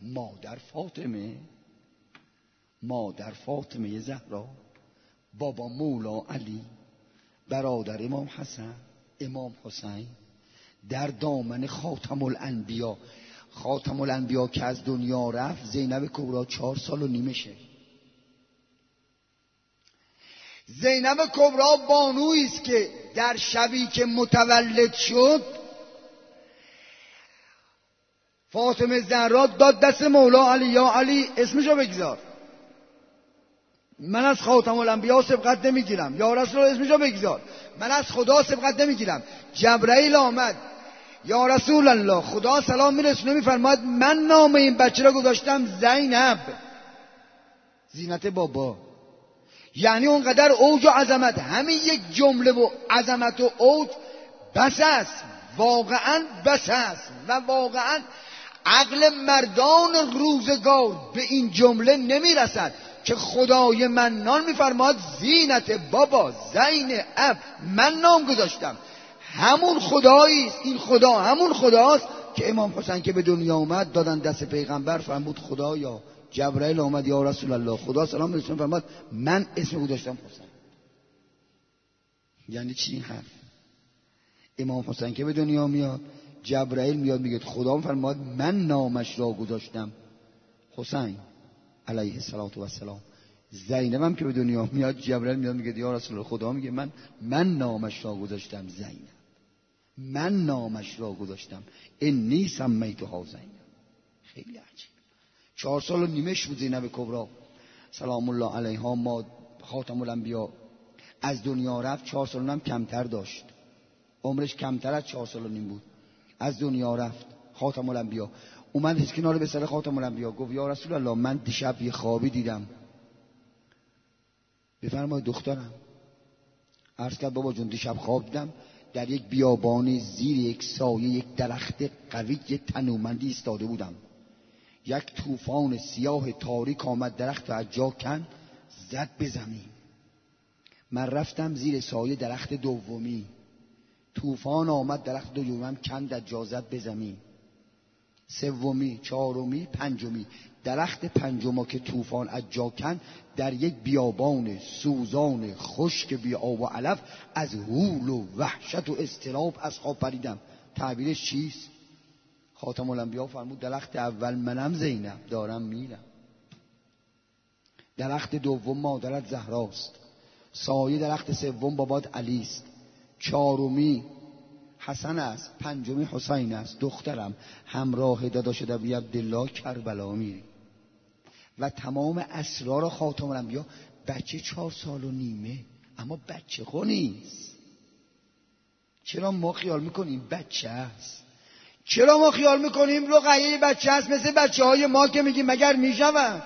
مادر فاطمه زهرا، بابا مولا علی، برادر امام حسن، امام حسین، در دامن خاتم الانبیا که از دنیا رفت زینب کبری 4 سال و نیمشه. زینب کبری بانویی است که در شبی که متولد شد فاطمه زهرا داد دست مولا علی، یا علی اسمشو بگذار، من از خاتم الانبیا سبقت نمیگیرم، یا رسول الله اسمشو بگذار، من از خدا سبقت نمیگیرم. جبرائیل آمد، یا رسول الله خدا سلام میرسونه میفرماید من نام این بچه را گذاشتم زینب، زینت بابا. یعنی اونقدر اوج و عظمت، همین یک جمله و عظمت و اوج بس است، واقعا بس است. و واقعا عقل مردان روزگار به این جمله نمیرسد که خدای منان میفرماد زینت بابا، زینب، من نام گذاشتم. همون خداییست، این خدا همون خداست که امام حسین که به دنیا اومد دادن دست پیغمبر، فرمود خدایا. جبرائیل آمد، یا رسول الله خدا سلام علیه فرمود من اسم گذاشتم حسین. یعنی چی این حرف؟ امام حسین که به دنیا میاد جبرائیل میاد میگه خدا فرمود من نامش را گذاشتم حسین علیه السلام. زینب هم که به دنیا میاد جبرائیل میاد میگه یا رسول الله خدا میگه من نامش را گذاشتم زینب، من نامش را گذاشتم انی سمیتها زینب. خیلی عجیب. 4 سال و نیمه بود زینب کبری سلام الله علیها، ما خاتم الانبیا از دنیا رفت. 4 سال و نیم کمتر داشت، عمرش کمتر از 4 سال و نیم بود. از دنیا رفت خاتم الانبیا. اومد هیچ کنار به سر خاتم الانبیا گفت یا رسول الله من دیشب یه خوابی دیدم. بفرمایید دخترم. عرض کرد بابا جون دیشب خواب دیدم در یک بیابانی زیر یک سایه یک درخت قوی تنومندی ایستاده بودم. یک طوفان سیاه تاریک آمد درخت از جا کن زد به زمین. من رفتم زیر سایه درخت دومی، طوفان آمد درخت دومم کند از جا زد به زمین. سومی، چهارمی، پنجمی. درخت پنجم که طوفان از جا کند در یک بیابان سوزان خشک بی آب و علف از هول و وحشت و اضطراب از خواب پریدم. تعبیرش چیست؟ خاتم الانبیا فرمود درخت اول منم زینب دارم میرم، درخت دوم مادرت زهراست، سایه درخت سوم بابات علی است، چهارمی حسن است، پنجمی حسین است، دخترم همراه داداش ابی عبدالله کربلا میری. و تمام اسرار خاتم الانبیا. بچه 4 سال و نیمه، اما بچه خو نیست. چرا ما خیال میکنیم بچه است؟ چرا ما خیال میکنیم رقیه بچه است مثل بچه های ما که میگیم مگر میشود؟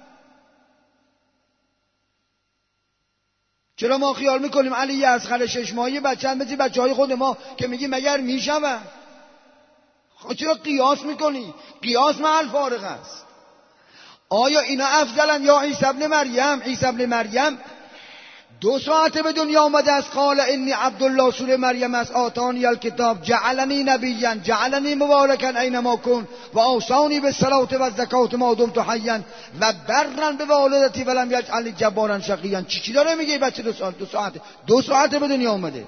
چرا ما خیال میکنیم علی اصغر 6 ماهه بچه است مثل بچه های خود ما که میگیم مگر میشود؟ چرا قیاس میکنی؟ قیاس محل فارغ است. آیا اینا افضلن یا عیسی ابن مریم؟ عیسی ابن مریم 2 ساعته به دنیا آمده است. قال انی عبدالله، سوره مریم است. آتانی الکتاب جعلنی نبیا جعلنی مبارکا اینما کن و اوصانی بالصلاة و الزکات ما دمت حیا و برا بوالدتی ولم یجعلنی جبارا شقیا. چی داره میگه بچه 2 ساعته به دنیا آمده؟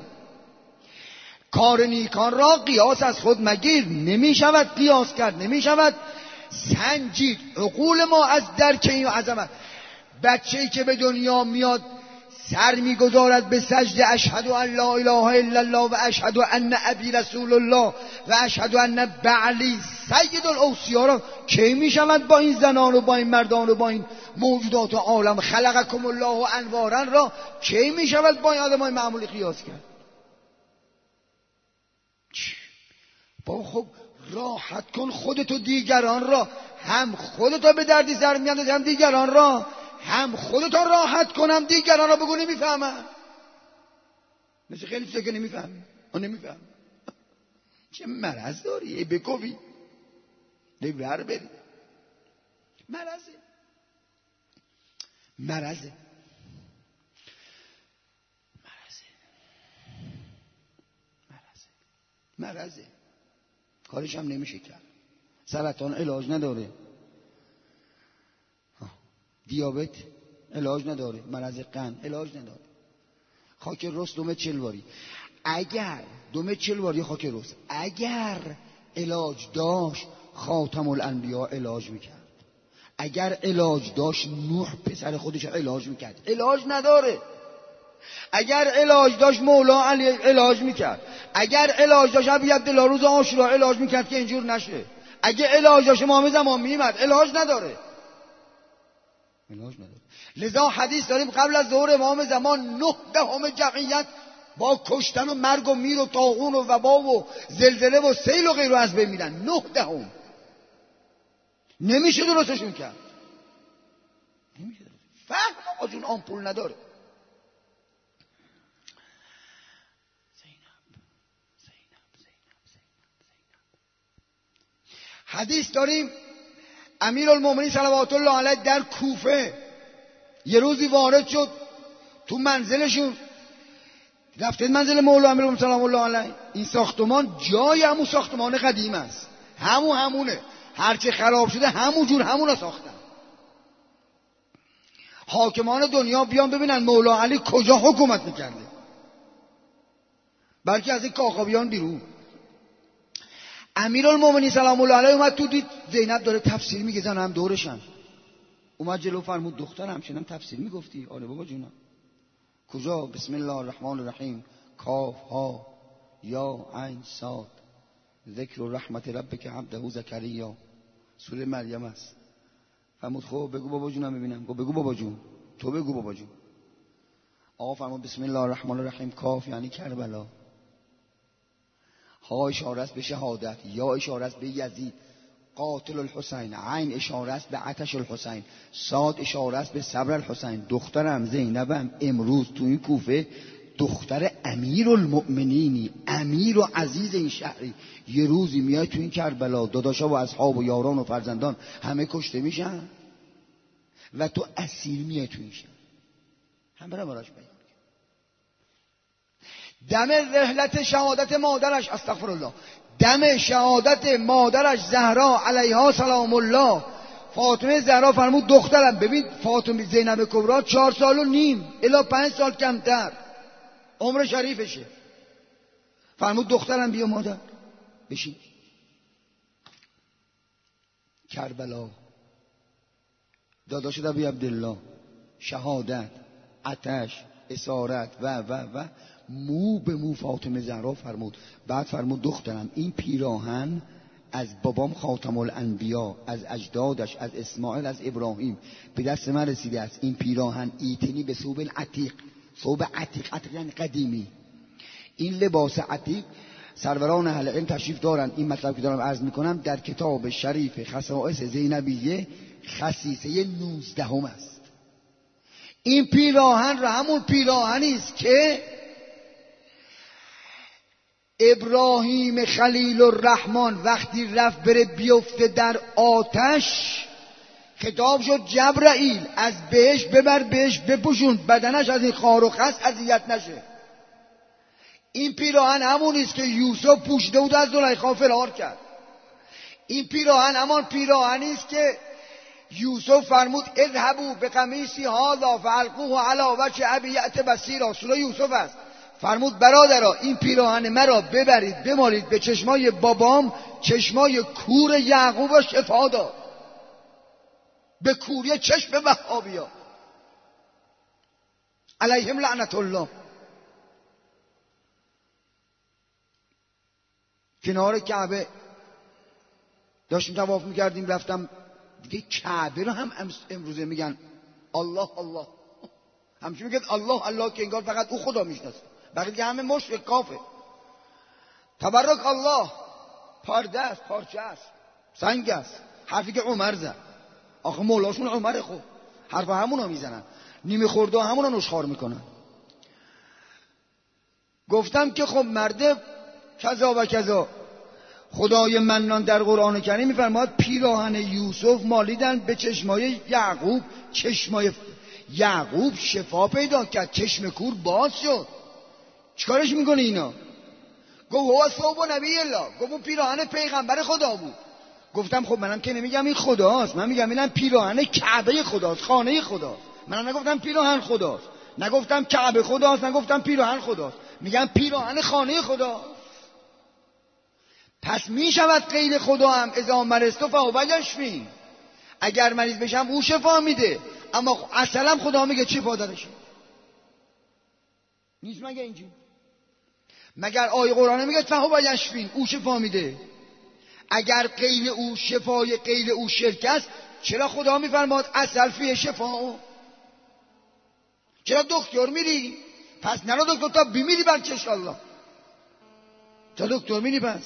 کار نیکان را قیاس از خود مگیر. نمیشود قیاس کرد، نمیشود سنجید عقول ما از درک این عظمت. بچه‌ای که به دنیا میاد سر میگذارد به سجده اشهد ان لا اله الا الله و اشهد ان ابی رسول الله و اشهد ان بعلی سید الاوصیا را کی میشود با این زنان و با این مردان و با این موجودات عالم خلقکم الله و انوارا را کی میشود با این آدمای معمولی قیاس کرد؟ با خب راحت کن خودتو دیگران را، هم خودتو به دردی سر میاندازی هم دیگران را، هم خودتو راحت کنم دیگران را بگو نمیفهمم. مثل خیلی چیزا که نمیفهمی نمیفهم. چه مرض داری بکوی ور بری. مرضه کارش هم نمیشه کرد. سرطان علاج نداره، دیابت علاج نداره، مرض قند علاج نداره، خاک رس دومه 40 باری. اگر دومه 40 باری خاک رس اگر علاج داشت خاتم الانبیا علاج میکرد. اگر علاج داشت نوح پسر خودش علاج میکرد. علاج نداره. اگر علاج داشت مولا علی علاج میکرد. اگر علاج داشت ابی عبدالله روز عاشورا علاج میکرد که اینجور نشه. اگه علاج داشت امام زمان میمد. علاج نداره. لذا حدیث داریم قبل از ظهور امام زمان 9 جمعیت با کشتن و مرگ و میر و طاعون و وبا و زلزله و سیل و غیره از بین میرن. 9 نمیشه درستشون کرد. فهم آقا جون آمپول نداره. حدیث داریم امیرالمومنین صلوات الله علیه در کوفه یه روزی وارد شد تو منزلشون. رفتید منزل مولا امیرالمومنین سلام الله علیه. این ساختمان جای همون ساختمان قدیم است، همونه، هرچه خراب شده همون جور همون ساختن. حاکمان دنیا بیان ببینن مولا علی کجا حکومت میکرده، بلکه از این کاخابیان بیرون. امیرالمومنین سلام الله علیه اومد تو، دید زینب داره تفسیر میگه، زن هم دورشن. اومد جلو فرمود دختر همچنان تفسیر میگفتی؟ آره بابا جونا. کجا؟ بسم الله الرحمن الرحیم کاف ها یا عین صاد ذکر رحمت ربک عبده زکریا سوره مریم است. فرمود خب بگو بابا جونم ببینم. گفت بگو بابا جون. تو بگو بابا جون. آقا فرمود بسم الله الرحمن الرحیم کاف یعنی کربلا، ها اشاره است به شهادت، یا اشاره است به یزید قاتل الحسین، عین اشاره است به عطش الحسین، صاد اشاره است به صبر الحسین. دخترم زینبم امروز تو این کوفه دختر امیرالمؤمنینی، امیر و عزیز این شهری، یه روزی میاد تو این کربلا داداشا و اصحاب و یاران و فرزندان همه کشته میشن و تو اسیر میای تو این شهر. هم برای براش بیان دم رحلت شهادت مادرش، استغفر الله، دم شهادت مادرش زهرا علیها سلام الله، فاطمه زهرا فرمود دخترم ببین فاطمه زینب کبرا 4 سال و نیم الی 5 سال کمتر عمر شریفشه. فرمود دخترم بیا مادر بشین. کربلا، داداش ابی عبدالله، شهادت، آتش، اسارت و مو به مو فاطمه زهرا فرمود. بعد فرمود دخترم این پیراهن از بابام خاتم الانبیا، از اجدادش، از اسماعیل، از ابراهیم به دست من رسیده است. این پیراهن ایتنی به ثوب العتیق، ثوب عتیق، عتیق یعنی قدیمی. این لباس عتیق سروران اهل علم تشریف دارند. این مطلب که دارم عرض میکنم در کتاب شریف خصائص زینبیه خصیصه 19 است. این پیراهن را همون پیراهنی است که ابراهیم خلیل الرحمن وقتی رفت بره بیفته در آتش خطاب شد جبرائیل از بهش ببر بهش بپوشون بدنش از این خار و خس اذیت نشه. این پیراهن همون است که یوسف پوشیده بود از زلیخا فرار کرد. این پیراهن همان پیراهنی است که یوسف فرمود اذهبوا بقمیصی هذا فالقوه علی وجه ابی یأتی بصیرا. سوره یوسف است. فرمود برادرها این پیراهن مرا ببرید بمالید به چشمای بابام چشمای کور یعقوب رو شفا داد، به کوری چشم وهابیا علیهم لعنت الله. کنار کعبه داشتیم طواف میکردیم، رفتم دیگه کعبه رو هم امروزه میگن الله الله، همچون میگن الله الله که انگار فقط او خدا میشناسه، بقیه دیگه همه مشرک کافه. تبارک الله پرده است، پارچه است، سنگ است، حرفی که عمر زد. آخه مولاشون عمره، خب حرف همونا میزنن، نیمه خورده همونا نشخوار میکنن. گفتم که خب مرده کذا و کذا، خدای منان در قرآن کریم میفرماد پیراهن یوسف مالیدن به چشمای یعقوب، چشمای یعقوب شفا پیدا کرد، چشم کور باز شد. چیکارش میکنه اینا؟ گفت هو ثوب نبی الله، گفت اون پیراهن پیغمبر خدا بود. گفتم خب منم که نمیگم این خداست، من میگم اینم پیراهن کعبه خداست، خانه خداست. من نگفتم پیراهن خداست، نگفتم کعبه خداست، نگفتم پیراهن خداست، میگم پیراهن خانه خداست. پس میشود غیر خدا هم اذا مرضت فهو یشفین، اگر مریض بشم او شفا میده، اما اصلا خدا میگه چی پادرشه نیست. مگه اینجوری؟ مگر آیه قرآن میگه فهو یشفین او شفا میده؟ اگر غیر او شفای غیر او شرک است، چرا خدا میفرماد اصل فیه شفا؟ چرا دکتر میری؟ پس نرو دکتر تا بیمیری بلکه انشالله. تا دکتر میری پس.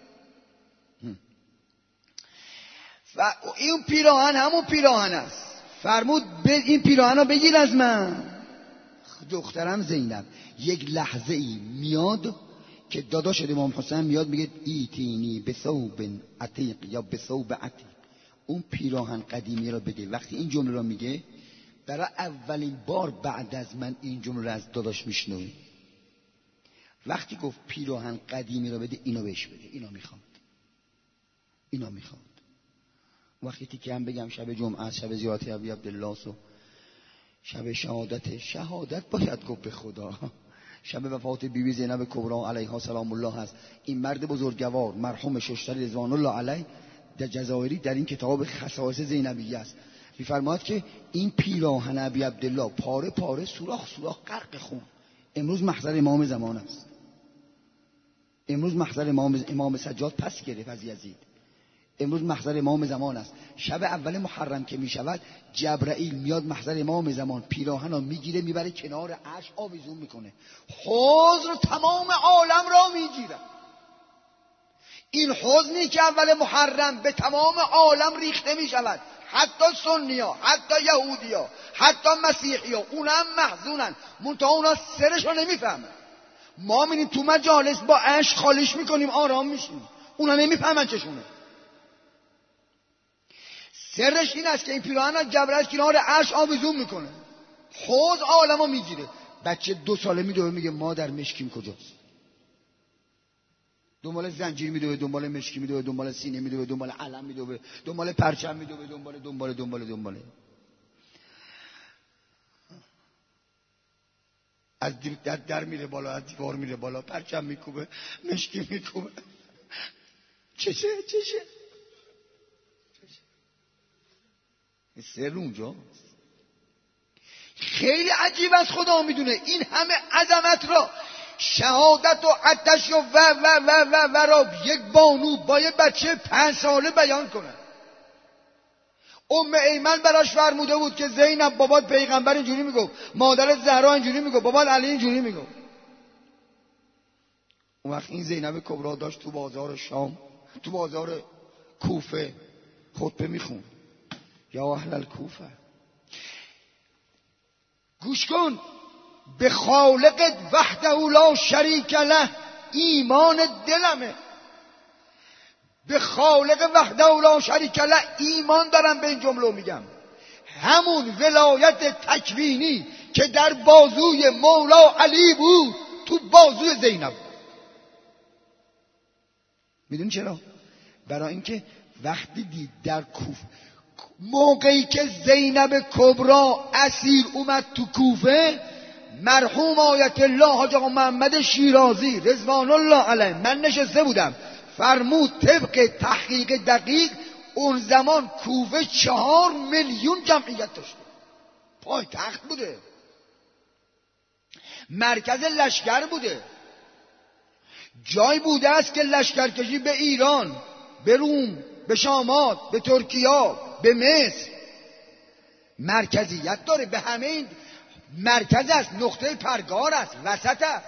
و این پیراهن همون پیراهن است. فرمود این پیراهن رو بگیر از من. دخترم زینب یک لحظه ای میاد که داداش امام حسین میاد میگه ایتینی به ثوب عتیق یا به ثوب عتیق، اون پیراهن قدیمی رو بده. وقتی این جمله رو میگه برای اولین بار بعد از من این جمله رو از داداش میشنوی. وقتی گفت پیراهن قدیمی رو بده، اینو بهش بده، اینا میخواد. وقتی که هم بگم شب جمعه، شب زیارت ابی عبدالله و شب شهادت باید گفت به خدا. شب وفات بیبی زینب کبرا علیها سلام الله هست. این مرد بزرگوار مرحوم ششتری رضوان الله علیه در جزایری در این کتاب خصائص زینبیه است میفرماید که این پیراهن ابی عبدالله پاره پاره، سوراخ سوراخ، غرق خون، امروز محضر امام زمان است. امروز محضر امام سجاد پس گرفت از یزید. امروز محضر امام زمان است. شب اول محرم که می شود جبرائیل میاد محضر امام زمان، پیراهن رو میگیره میبره کنار عرش آویزون میکنه، حوض تمام عالم را میگیره. این حوضی که اول محرم به تمام عالم ریخته می شود، حتی سنیا، حتی یهودیا، حتی مسیحیا، اونم محزونن، منتها اونا سرش رو نمیفهمن. ما میریم تو مجالس با عشق خالیش میکنیم، آرام میشیم، اونا نمیفهمن چشونه. سرش این است که این پیراهن جبرئیل کنار عرش آویزون میکنه، حوض عالمو میگیره. بچه 2 ساله میدوه میگه مادر مشکیم کجاست؟ دنبال زنجیر میدوه، دنبال مشکی میدوه، دنبال سینه میدوه، دنبال علم میدوه، دنبال پرچم میدوه، دنبال از در میره بالا، از دیوار میره بالا، پرچم میکوبه، مشکی میکوبه. چشه سر اونجا خیلی عجیب است. خدا میدونه این همه عظمت را، شهادت و آتش و را یک بانو با یه بچه 5 ساله بیان کنه. ام ایمن براش فرموده بود که زینب بابات پیغمبر اینجوری میگفت، مادر زهرا اینجوری میگفت، بابات علی اینجوری میگفت. اون وقت این زینب کبرا داشت تو بازار شام، تو بازار کوفه خطبه میخوند. یا اهل الکوفه، گوش کن، به خالق وحده لا شریک له ایمان دلمه. به خالق وحده لا شریک له ایمان دارم به این جمله میگم. همون ولایت تکوینی که در بازوی مولا علی بود تو بازوی زینب. میدونی چرا؟ برای اینکه وقتی دید در کوفه، موقعی که زینب کبرا اسیر اومد تو کوفه، مرحوم آیت الله حاج آقا محمد شیرازی رضوان الله علیه، من نشسته بودم، فرمود طبق تحقیق دقیق اون زمان کوفه 4 میلیون جمعیت داشته، پای تخت بوده، مرکز لشکر بوده، جای بوده است که لشکرکشی به ایران، به روم، به شامات، به ترکیه، به مصر مرکزیت داره. به همه این مرکز است، نقطه پرگار است، وسط است.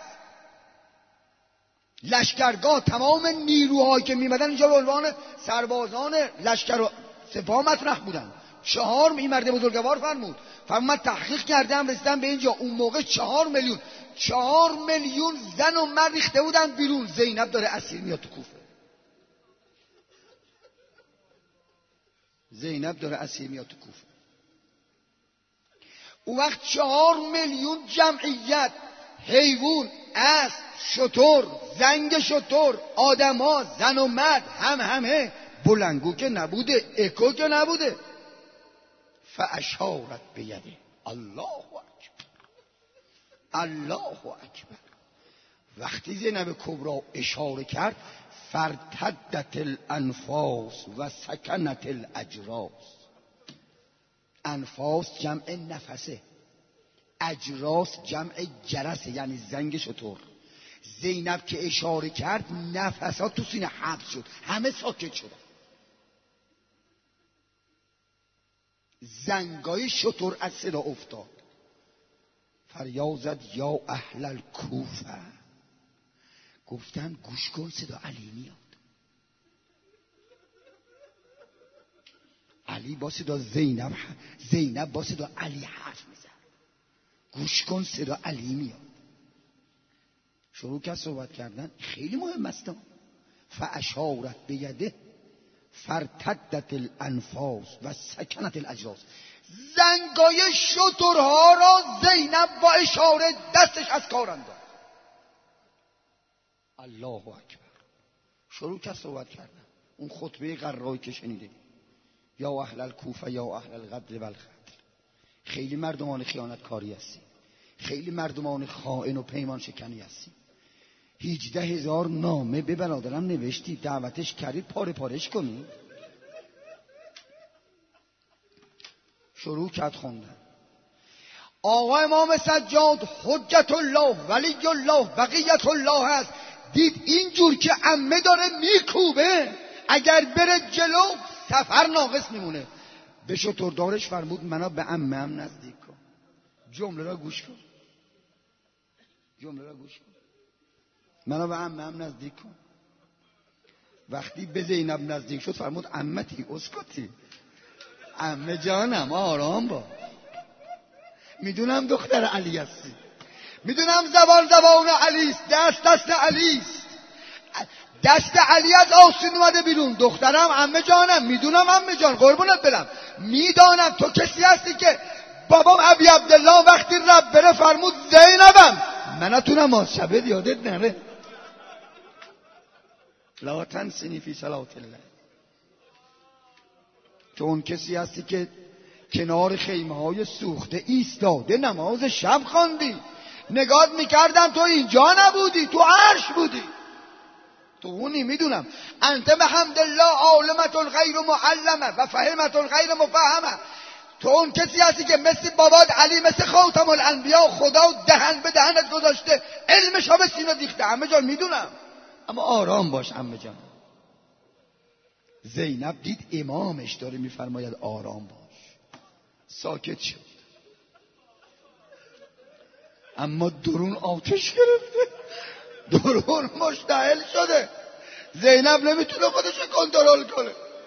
لشکرگاه تمام نیروهایی که میمدن اینجا به عنوان سربازان لشکر و سپاه مطرح بودن. 4 این مرد بزرگوار فرمود من تحقیق کردم رسیدم به اینجا اون موقع 4 میلیون زن و مرد ریخته بودن بیرون. زینب داره اسیر میاد تو کوفه. زینب داره اسیر میاد تو کوفه. اون وقت 4 میلیون جمعیت، حیوان، اسب، شتر، زنگ شتر، آدما، زن و مرد، همه بلنگو که نبوده، اکو که نبوده. فاشارت بیده. الله اکبر، الله اکبر. وقتی زینب کبری اشاره کرد فرتدت الانفاس و سکنت الاجراس. انفاس جمع نفسه، اجراس جمع جرسه، یعنی زنگ شتر. زینب که اشاره کرد نفسات تو سینه حبس شد، همه ساکت شدن. زنگای شتر از صدا افتاد. فریاد زد یا اهل الکوفه. گفتن گوش کن صدا علی میاد. علی با صدا زینب با صدا علی حرف میزد. گوش کن صدا علی میاد. شروع کرد صحبت کردن. خیلی مهم است. فاشارت بیده فرتدت الانفاس و سکنت الاجراس. زنگای شترها را زینب با اشاره دستش از کار انداخت. الله اکبر. شروع کرد صحبت کردن. اون خطبه قرایی که شنیده، یا اهل الکوفه یا اهل الغدر و الخدر. خیلی مردمان خیانتکاری هستیم، خیلی مردمان خائن و پیمان شکنی هستیم. 18,000 نامه به برادرم نوشتی، دعوتش کردید پاره پارش کنی. شروع کرد خوندن. آقا امام سجاد حجت الله ولی الله بقیت الله هست. دید اینجور که عمه داره میکوبه، اگر بره جلو سفر ناقص میمونه. به شتردارش فرمود منو به عمه هم نزدیک کن. جمله را گوش کن، جمله را گوش کن. منو به عمه هم نزدیک کن. وقتی به زینب نزدیک شد فرمود عمتی اسکتی، عمه جانم آرام با، میدونم دختر علی هستی، میدونم زبان علی است، دست علی است، دست علی از آستین اومده بیرون. دخترم عمه جانم، میدونم عمه جان قربونت برم، میدانم تو کسی هستی که بابام ابی عبدالله وقتی رب بره فرمود زینبم. من نتونم از شبه یادت نره. لا تنسنی فی صلات الله. تو اون کسی هستی که کنار خیمه های سوخته ایستاده نماز شب خواندی. نگات میکردم تو اینجا نبودی، تو عرش بودی. تو اونی، میدونم. انت بحمدالله عالمت الغیر معلمه و فهمت الغیر مفهمه. تو اون کسی هستی که مثل بابات علی، مثل خاتم الانبیا، خدا دهن به دهنت گذاشته، علمش ها به سینه دیخته. عمه جان میدونم، اما آرام باش عمه جان. زینب دید امامش داره میفرماید آرام باش، ساکت شد. اما درون آتش گرفته، درون مشتعل شده. زینب نمیتونه خودش کنترل کنه.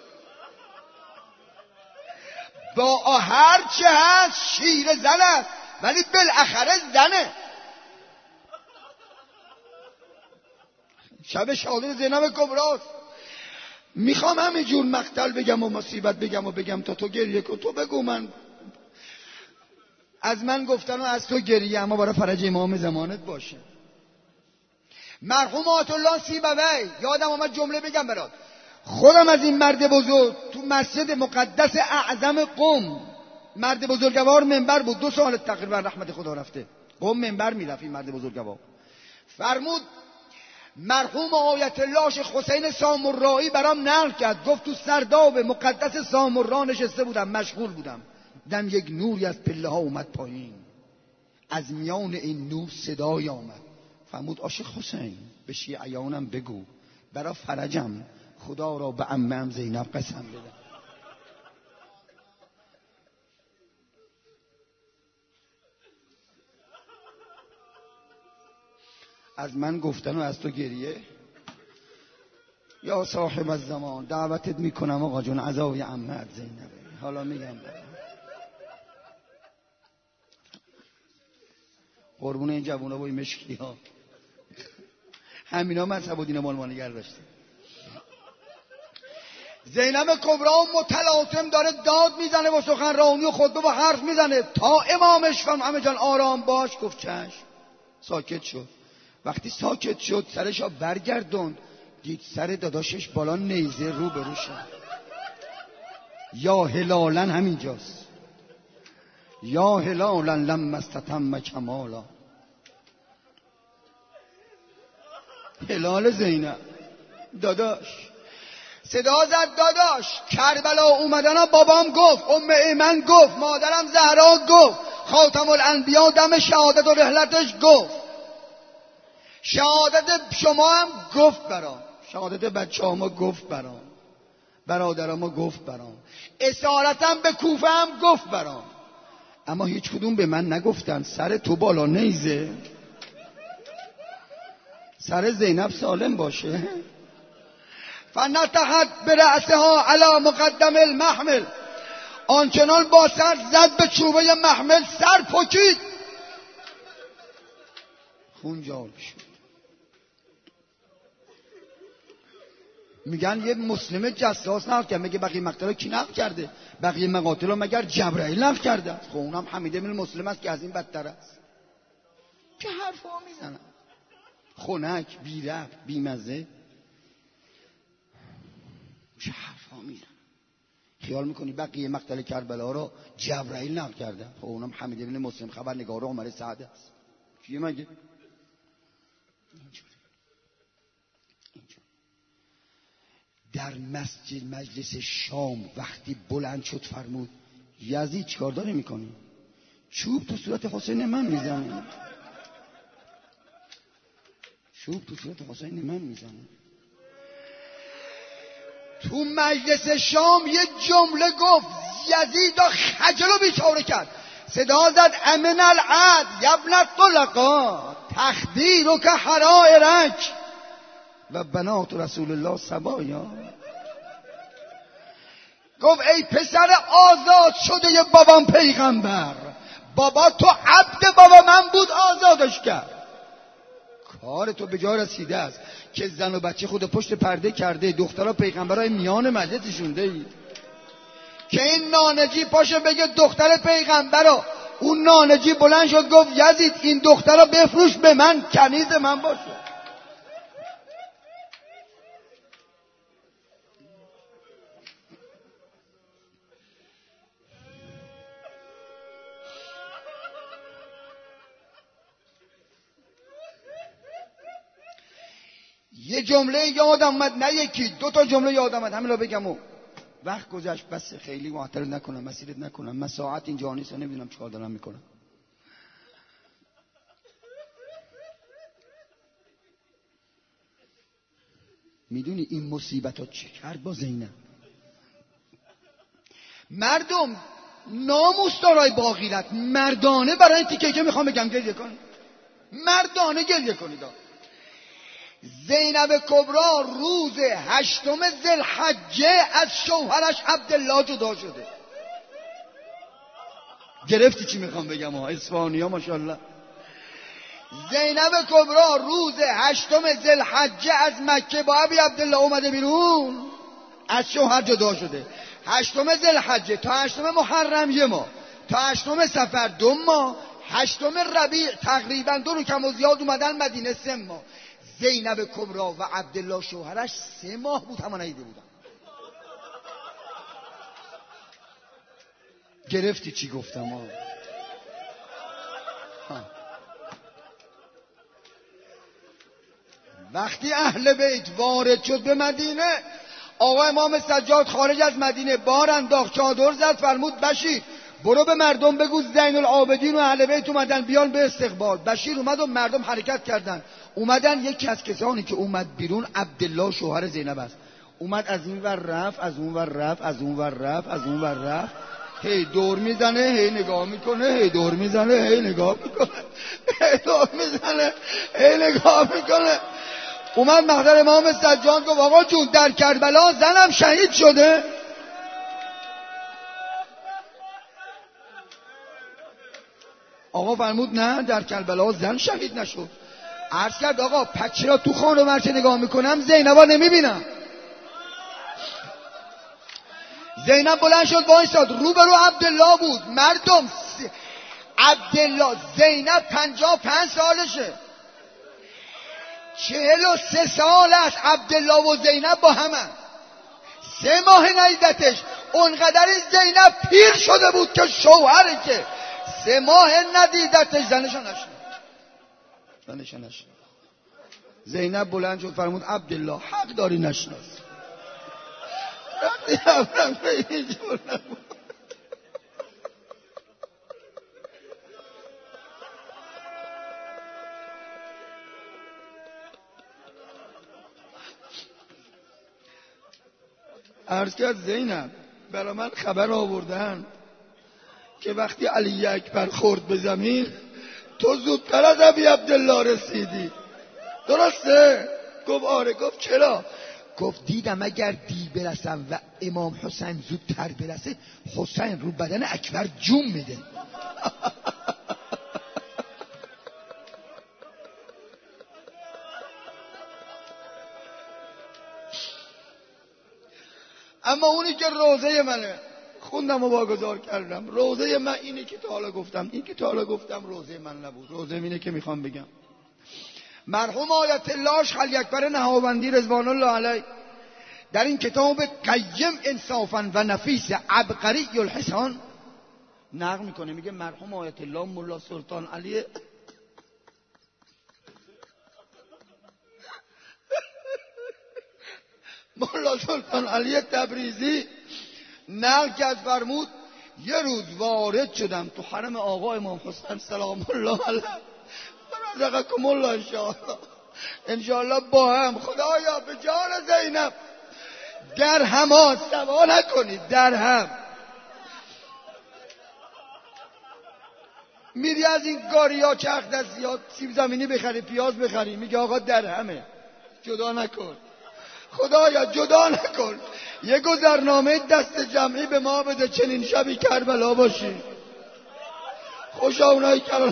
با هر چه هست شیر زن است، ولی بالاخره زنه. شب شادی زینب کبراست. میخوام همینجور مقتل بگم و مصیبت بگم تا تو گریه کن. تو بگو من از من گفتن و از تو گریه، اما برای فرج امام زمانت باشه. مرحوم آیت الله سیبوی، یادم آمد جمله بگم برات. خودم از این مرد بزرگ تو مسجد مقدس اعظم قم، مرد بزرگوار منبر بود، 2 سال تقریبا رحمت خدا رفته، قم منبر میرفت این مرد بزرگوار. فرمود مرحوم آیت الله شیخ حسین سامرایی برام نقل کرد، گفت تو سرداب مقدس سامرا نشسته بودم، مشغول بودم، دیدم یک نوری از پله ها اومد پایین، از میان این نور صدای آمد، فرمود آشیخ حسین به شیعیانم بگو برا فرجم خدا را به عمم زینب قسم بدم. از من گفتن و از تو گریه؟ یا صاحب الزمان دعوتت میکنم آقا جون عزای عمت زینبه. حالا میگم قربون این جوونا و این مشکی ها، همینا مذهب و دین مالمانگر داشته. زینب کبرا متلاطم داره داد میزنه و سخنرانی و خطبه و حرف میزنه تا امامش فهم همه جان آرام باش. گفت چشم. ساکت شد. وقتی ساکت شد سرش ها برگردوند، دید سر داداشش بالا نیزه رو بروشه. یا هلالا همینجاست، یا هلالا لما استتم کمالا. هلال زینب داداش صدا زد، داداش کربلا اومدن، بابام گفت، ام ایمن گفت، مادرم زهرا گفت، خاتم الانبیا دم شهادت و رحلتش گفت، شهادت شما هم گفت برام، شهادت بچه ما گفت برام، برادرامو گفت برام، اسارتم به کوفه هم گفت برام، اما هیچ کدوم به من نگفتن سر تو بالا نیزه، سر زینب سالم باشه. فنتحت برأسها علی مقدم المحمل، آنچنان با سر زد به چوبه محمل، سر پکید، خون جار شد. میگن یه مسلم جساس نقل کرد، میگه بقیه مقتل کی نقل کرده؟ بقیه مقاتل مگر جبرائیل نقل کرده؟ خب اونم حمید بن مسلم است که از این بدتر است. که حرفا میزنن خنک، بی ربط، بی مزه، چه حرفا میزنن. خیال میکنی بقیه مقتل کربلا رو جبرائیل نقل کرده؟ خب اونم حمید بن مسلم خبرنگار عمر سعد است. کیه مگه؟ در مسجد مجلس شام وقتی بلند شد فرمود یزید چیکار داری میکنی؟ چوب تو صورت حسین من میزنه، چوب تو صورت حسین من میزنه. تو مجلس شام یه جمله گفت یزید خجل و بیچاره کرد، صدا زد امن العد یبن طلقا تخدیر که حرائرک و بنات رسول الله سبایا. گفت ای پسر آزاد شده ی بابام پیغمبر، بابا تو عبد بابا من بود آزادش کرد، کار تو به جا رسیده است که زن و بچه خود پشت پرده کرده، دخترها پیغمبرای میان مجلس شونده ای. که این نانجی پاشه بگه دختر پیغمبرو، اون نانجی بلند شد گفت یزید این دخترها بفروش به من، کنیز من باشه. یه جمله یادم اومد، نه یکی، 2 جمله یادم اومد، همین رو بگم و وقت گذشت، بس خیلی معطل نکنم، مسیرت نکنم، من ساعت اینجا نیست و نمیدونم چیکار دارم میکنم. میدونی این مصیبت ها چه کرد با زینب؟ مردم ناموس دارای با غیرت مردانه برای تیکه که میخوام بگم گریه کنید، مردانه گریه کنید. زینب کبرا روز 8 ذوالحجه از شوهرش عبدالله جدا شده. گرفتی چی میخوام بگم ها؟ اصفهانی ها ماشاءالله. زینب کبرا روز 8 ذوالحجه از مکه با ابی عبدالله اومده بیرون، از شوهر جدا شده. 8 ذوالحجه تا 8 محرم 1 ماه، تا 8 صفر 2 ماه، 8 ربیع تقریبا 2 رو کم و زیاد اومدن مدینه 3 ماه. زینب کبرا و عبدالله شوهرش 3 ماه بود همه نیده بودن. گرفتی چی گفتم ها؟ وقتی اهل بیت وارد شد به مدینه، آقا امام سجاد خارج از مدینه بار انداخت، چادر زد، فرمود بشیر برو به مردم بگو زین العابدین و اهل بیت اومدن بیان به استقبال. بشیر اومد و مردم حرکت کردن. اومدن، یکی از کسانی که اومد بیرون عبدالله شوهر زینب است. اومد از این ور رفت، از اون ور رفت، از اون ور رفت، از اون ور رفت، هی دور میزنه، هی نگاه میکنه، هی دور میزنه، هی نگاه میکنه، هی دور میزنه، هی نگاه میکنه. اومد محضر امام سجاد گفت آقا جون در کربلا زنم شهید شده. آقا فرمود نه، در کربلا زن شهید نشد. عرض کرد آقا پس چرا تو خان و مرچه نگاه میکنم زینبا نمیبینم؟ زینب بلند شد وایساد، روبرو عبدالله بود. مردم عبدالله، زینب 55 سالشه، 43 سال است عبدالله و زینب با همه. 3 ماه ندیدتش. اونقدر زینب پیر شده بود که شوهره که 3 ماه ندیدتش زنشو نشناس. زینب بلند شد فرمود عبدالله حق داری نشناس. عرض کرد زینب برای من خبر آوردن که وقتی علی اکبر خورد به زمین تو زودتر از ابی عبدالله رسیدی، درسته؟ گفت آره. گفت چرا؟ گفت دیدم اگر دی برسم و امام حسین زودتر برسه حسین رو بدن اکبر جون میده. اما اونی که روزه منه خوندم و واگذار کردم، روزه من اینه که تا حالا گفتم، این که تا حالا گفتم روزه من نبود، روزه اینه که میخوام بگم. مرحوم آیت الله علی اکبر نهاوندی رضوان الله علیه در این کتاب قیم انصافا و نفیس عبقری الحسان نقل میکنه، میگه مرحوم آیت الله ملا سلطان علی مولا سلطان علی تبریزی نقل کرد، فرمود یه روز وارد شدم تو حرم آقا امام حسین سلام الله علیه، رزقکم الله انشاءالله با هم، خدایا به جان زینب درهم ها سوا نکنید، درهم. میری از این گاریا چرخ دستی ها سیب زمینی بخری، پیاز بخری، میگه آقا درهمه، جدا نکن، خدایا جدا نکن، یه گذرنامه دست جمعی به ما بده چنین شبی کربلا باشی. خوشا اونایی کربلا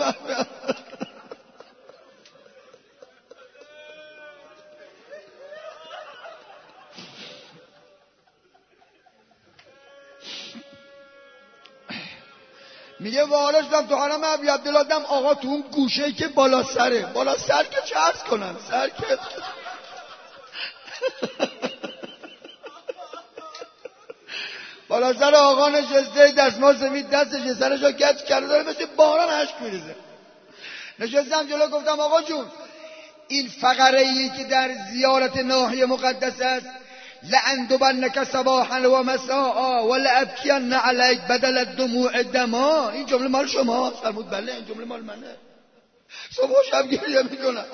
میگه وارد شدم تو حرم ابی عبدالله، دم آقا تو اون گوشه‌ای که بالا سره، بالا سر که چه عرض کنن، سر که بالا سر آقا نشسته، دستمال سفید دستش، سرشو کج کرده داره مثل باران اشک میریزه. نشستم جلو گفتم آقا جون این فقره‌ای که در زیارت ناحیه مقدس است، لأندبنک صباحا و مساء و لأبکین علیک بدل الدموع دما، این جمله مال شما؟ فرمود بله این جمله مال منه، صبح و شب گریه میکنم.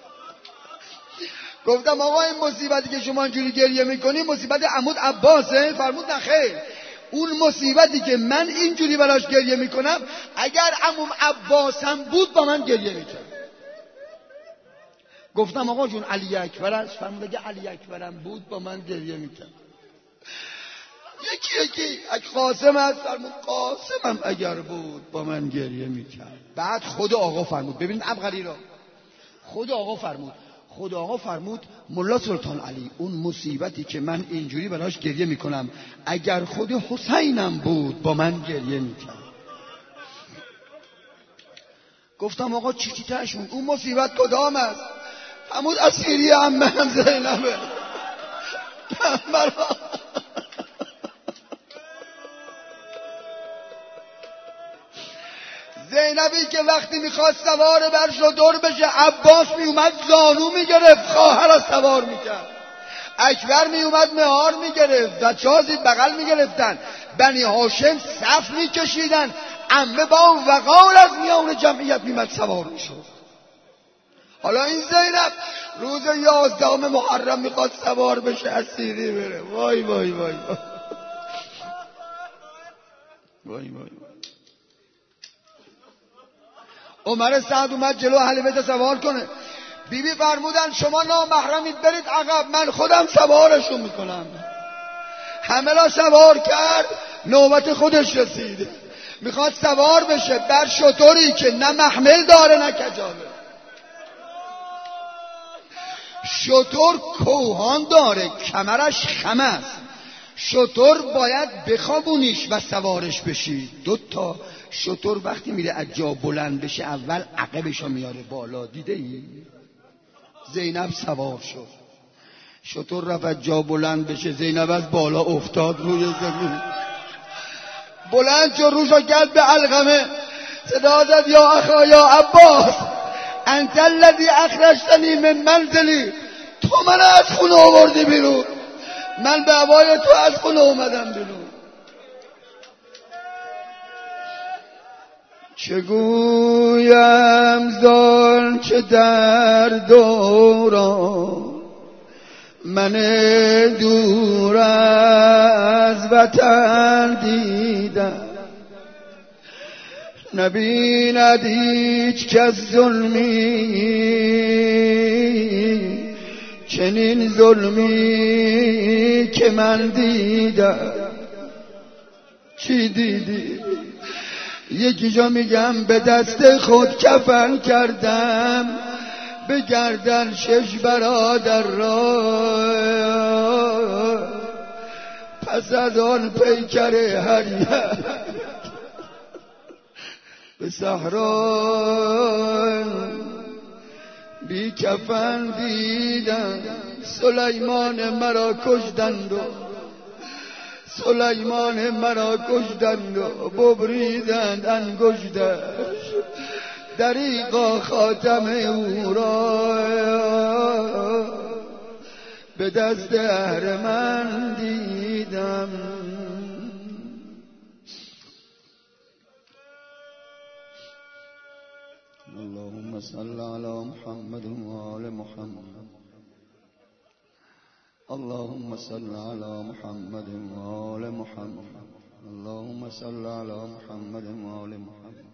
گفتم آقا این مصیبتی که شما اینجوری گریه میکنی مصیبت عمود عباسه؟ فرمود نه خیر، اون مصیبتی که من اینجوری براش گریه میکنم اگر عموم عباسم بود با من گریه میکرد. گفتم آقا جون علی اکبر است؟ فرمود اگه علی اکبرم بود با من گریه میکرد. یکی قاسم است؟ فرمود قاسمم اگر بود با من گریه میکرد. بعد خود آقا فرمود، ببینید عبقری را، خود آقا فرمود مولا سلطان علی اون مصیبتی که من اینجوری براش گریه میکنم اگر خود حسینم بود با من گریه میکرد. گفتم آقا چی تاشون اون مصیبت کدام است؟ فرمود اسیری عمه زینبه. زینبی که وقتی میخواست سوار بر شتر بشه عباس میومد زانو میگرفت خواهر را سوار میکرد، اکبر میومد مهار میگرفت، بچه‌ها زیر بغل میگرفتن، بنی هاشم صف میکشیدن، عمه با وقار از میان جمعیت میمد سوار میشد. حالا این زینب روز 11 محرم میخواد سوار بشه از سیری بره. وای وای وای وای وای وای. عمر سعد اومد جلو اهل بیت سوار کنه، بیبی فرمودن شما نامحرمید برید عقب، من خودم سوارشون میکنم. همه را سوار کرد، نوبت خودش رسید، میخواد سوار بشه بر شتری که نه محمل داره نه کجاله. شتر کوهان داره، کمرش خم است، شتر باید بخوابونیش و سوارش بشی. 2 تا شتر وقتی میره از جا بلند بشه اول عقبشو میاره بالا، دیده ای؟ زینب سوار شد، شتر رفت از جا بلند بشه، زینب از بالا افتاد روی زمین، بلند شد روشو کرد به علقمه، صدا زد یا اخا یا عباس انت الذی اخرجتنی من منزلی، تو من از خونه آوردی بیرون، من به هوای تو از خونه اومدم بیرون. چگویم زال چه در دوران من دور از وطن دیدم، نبیند هیچ کس ظلمی چنین ظلمی که من دیدم. چی دیدی؟ یکی جا میگم به دست خود کفن کردم، به گردن 6 برادر را، پس از آن پیکر هریه به صحرا بی کفن دیدم. سلیمان مرا کشتند و سلیمان مرا کشتند و ببریدند انگشتش، دریغا خاتم او را به دست اهرمن دیدم. اللهم صل على محمد وآل محمد، اللهم صل على محمد وآل محمد، اللهم صل على محمد وآل محمد.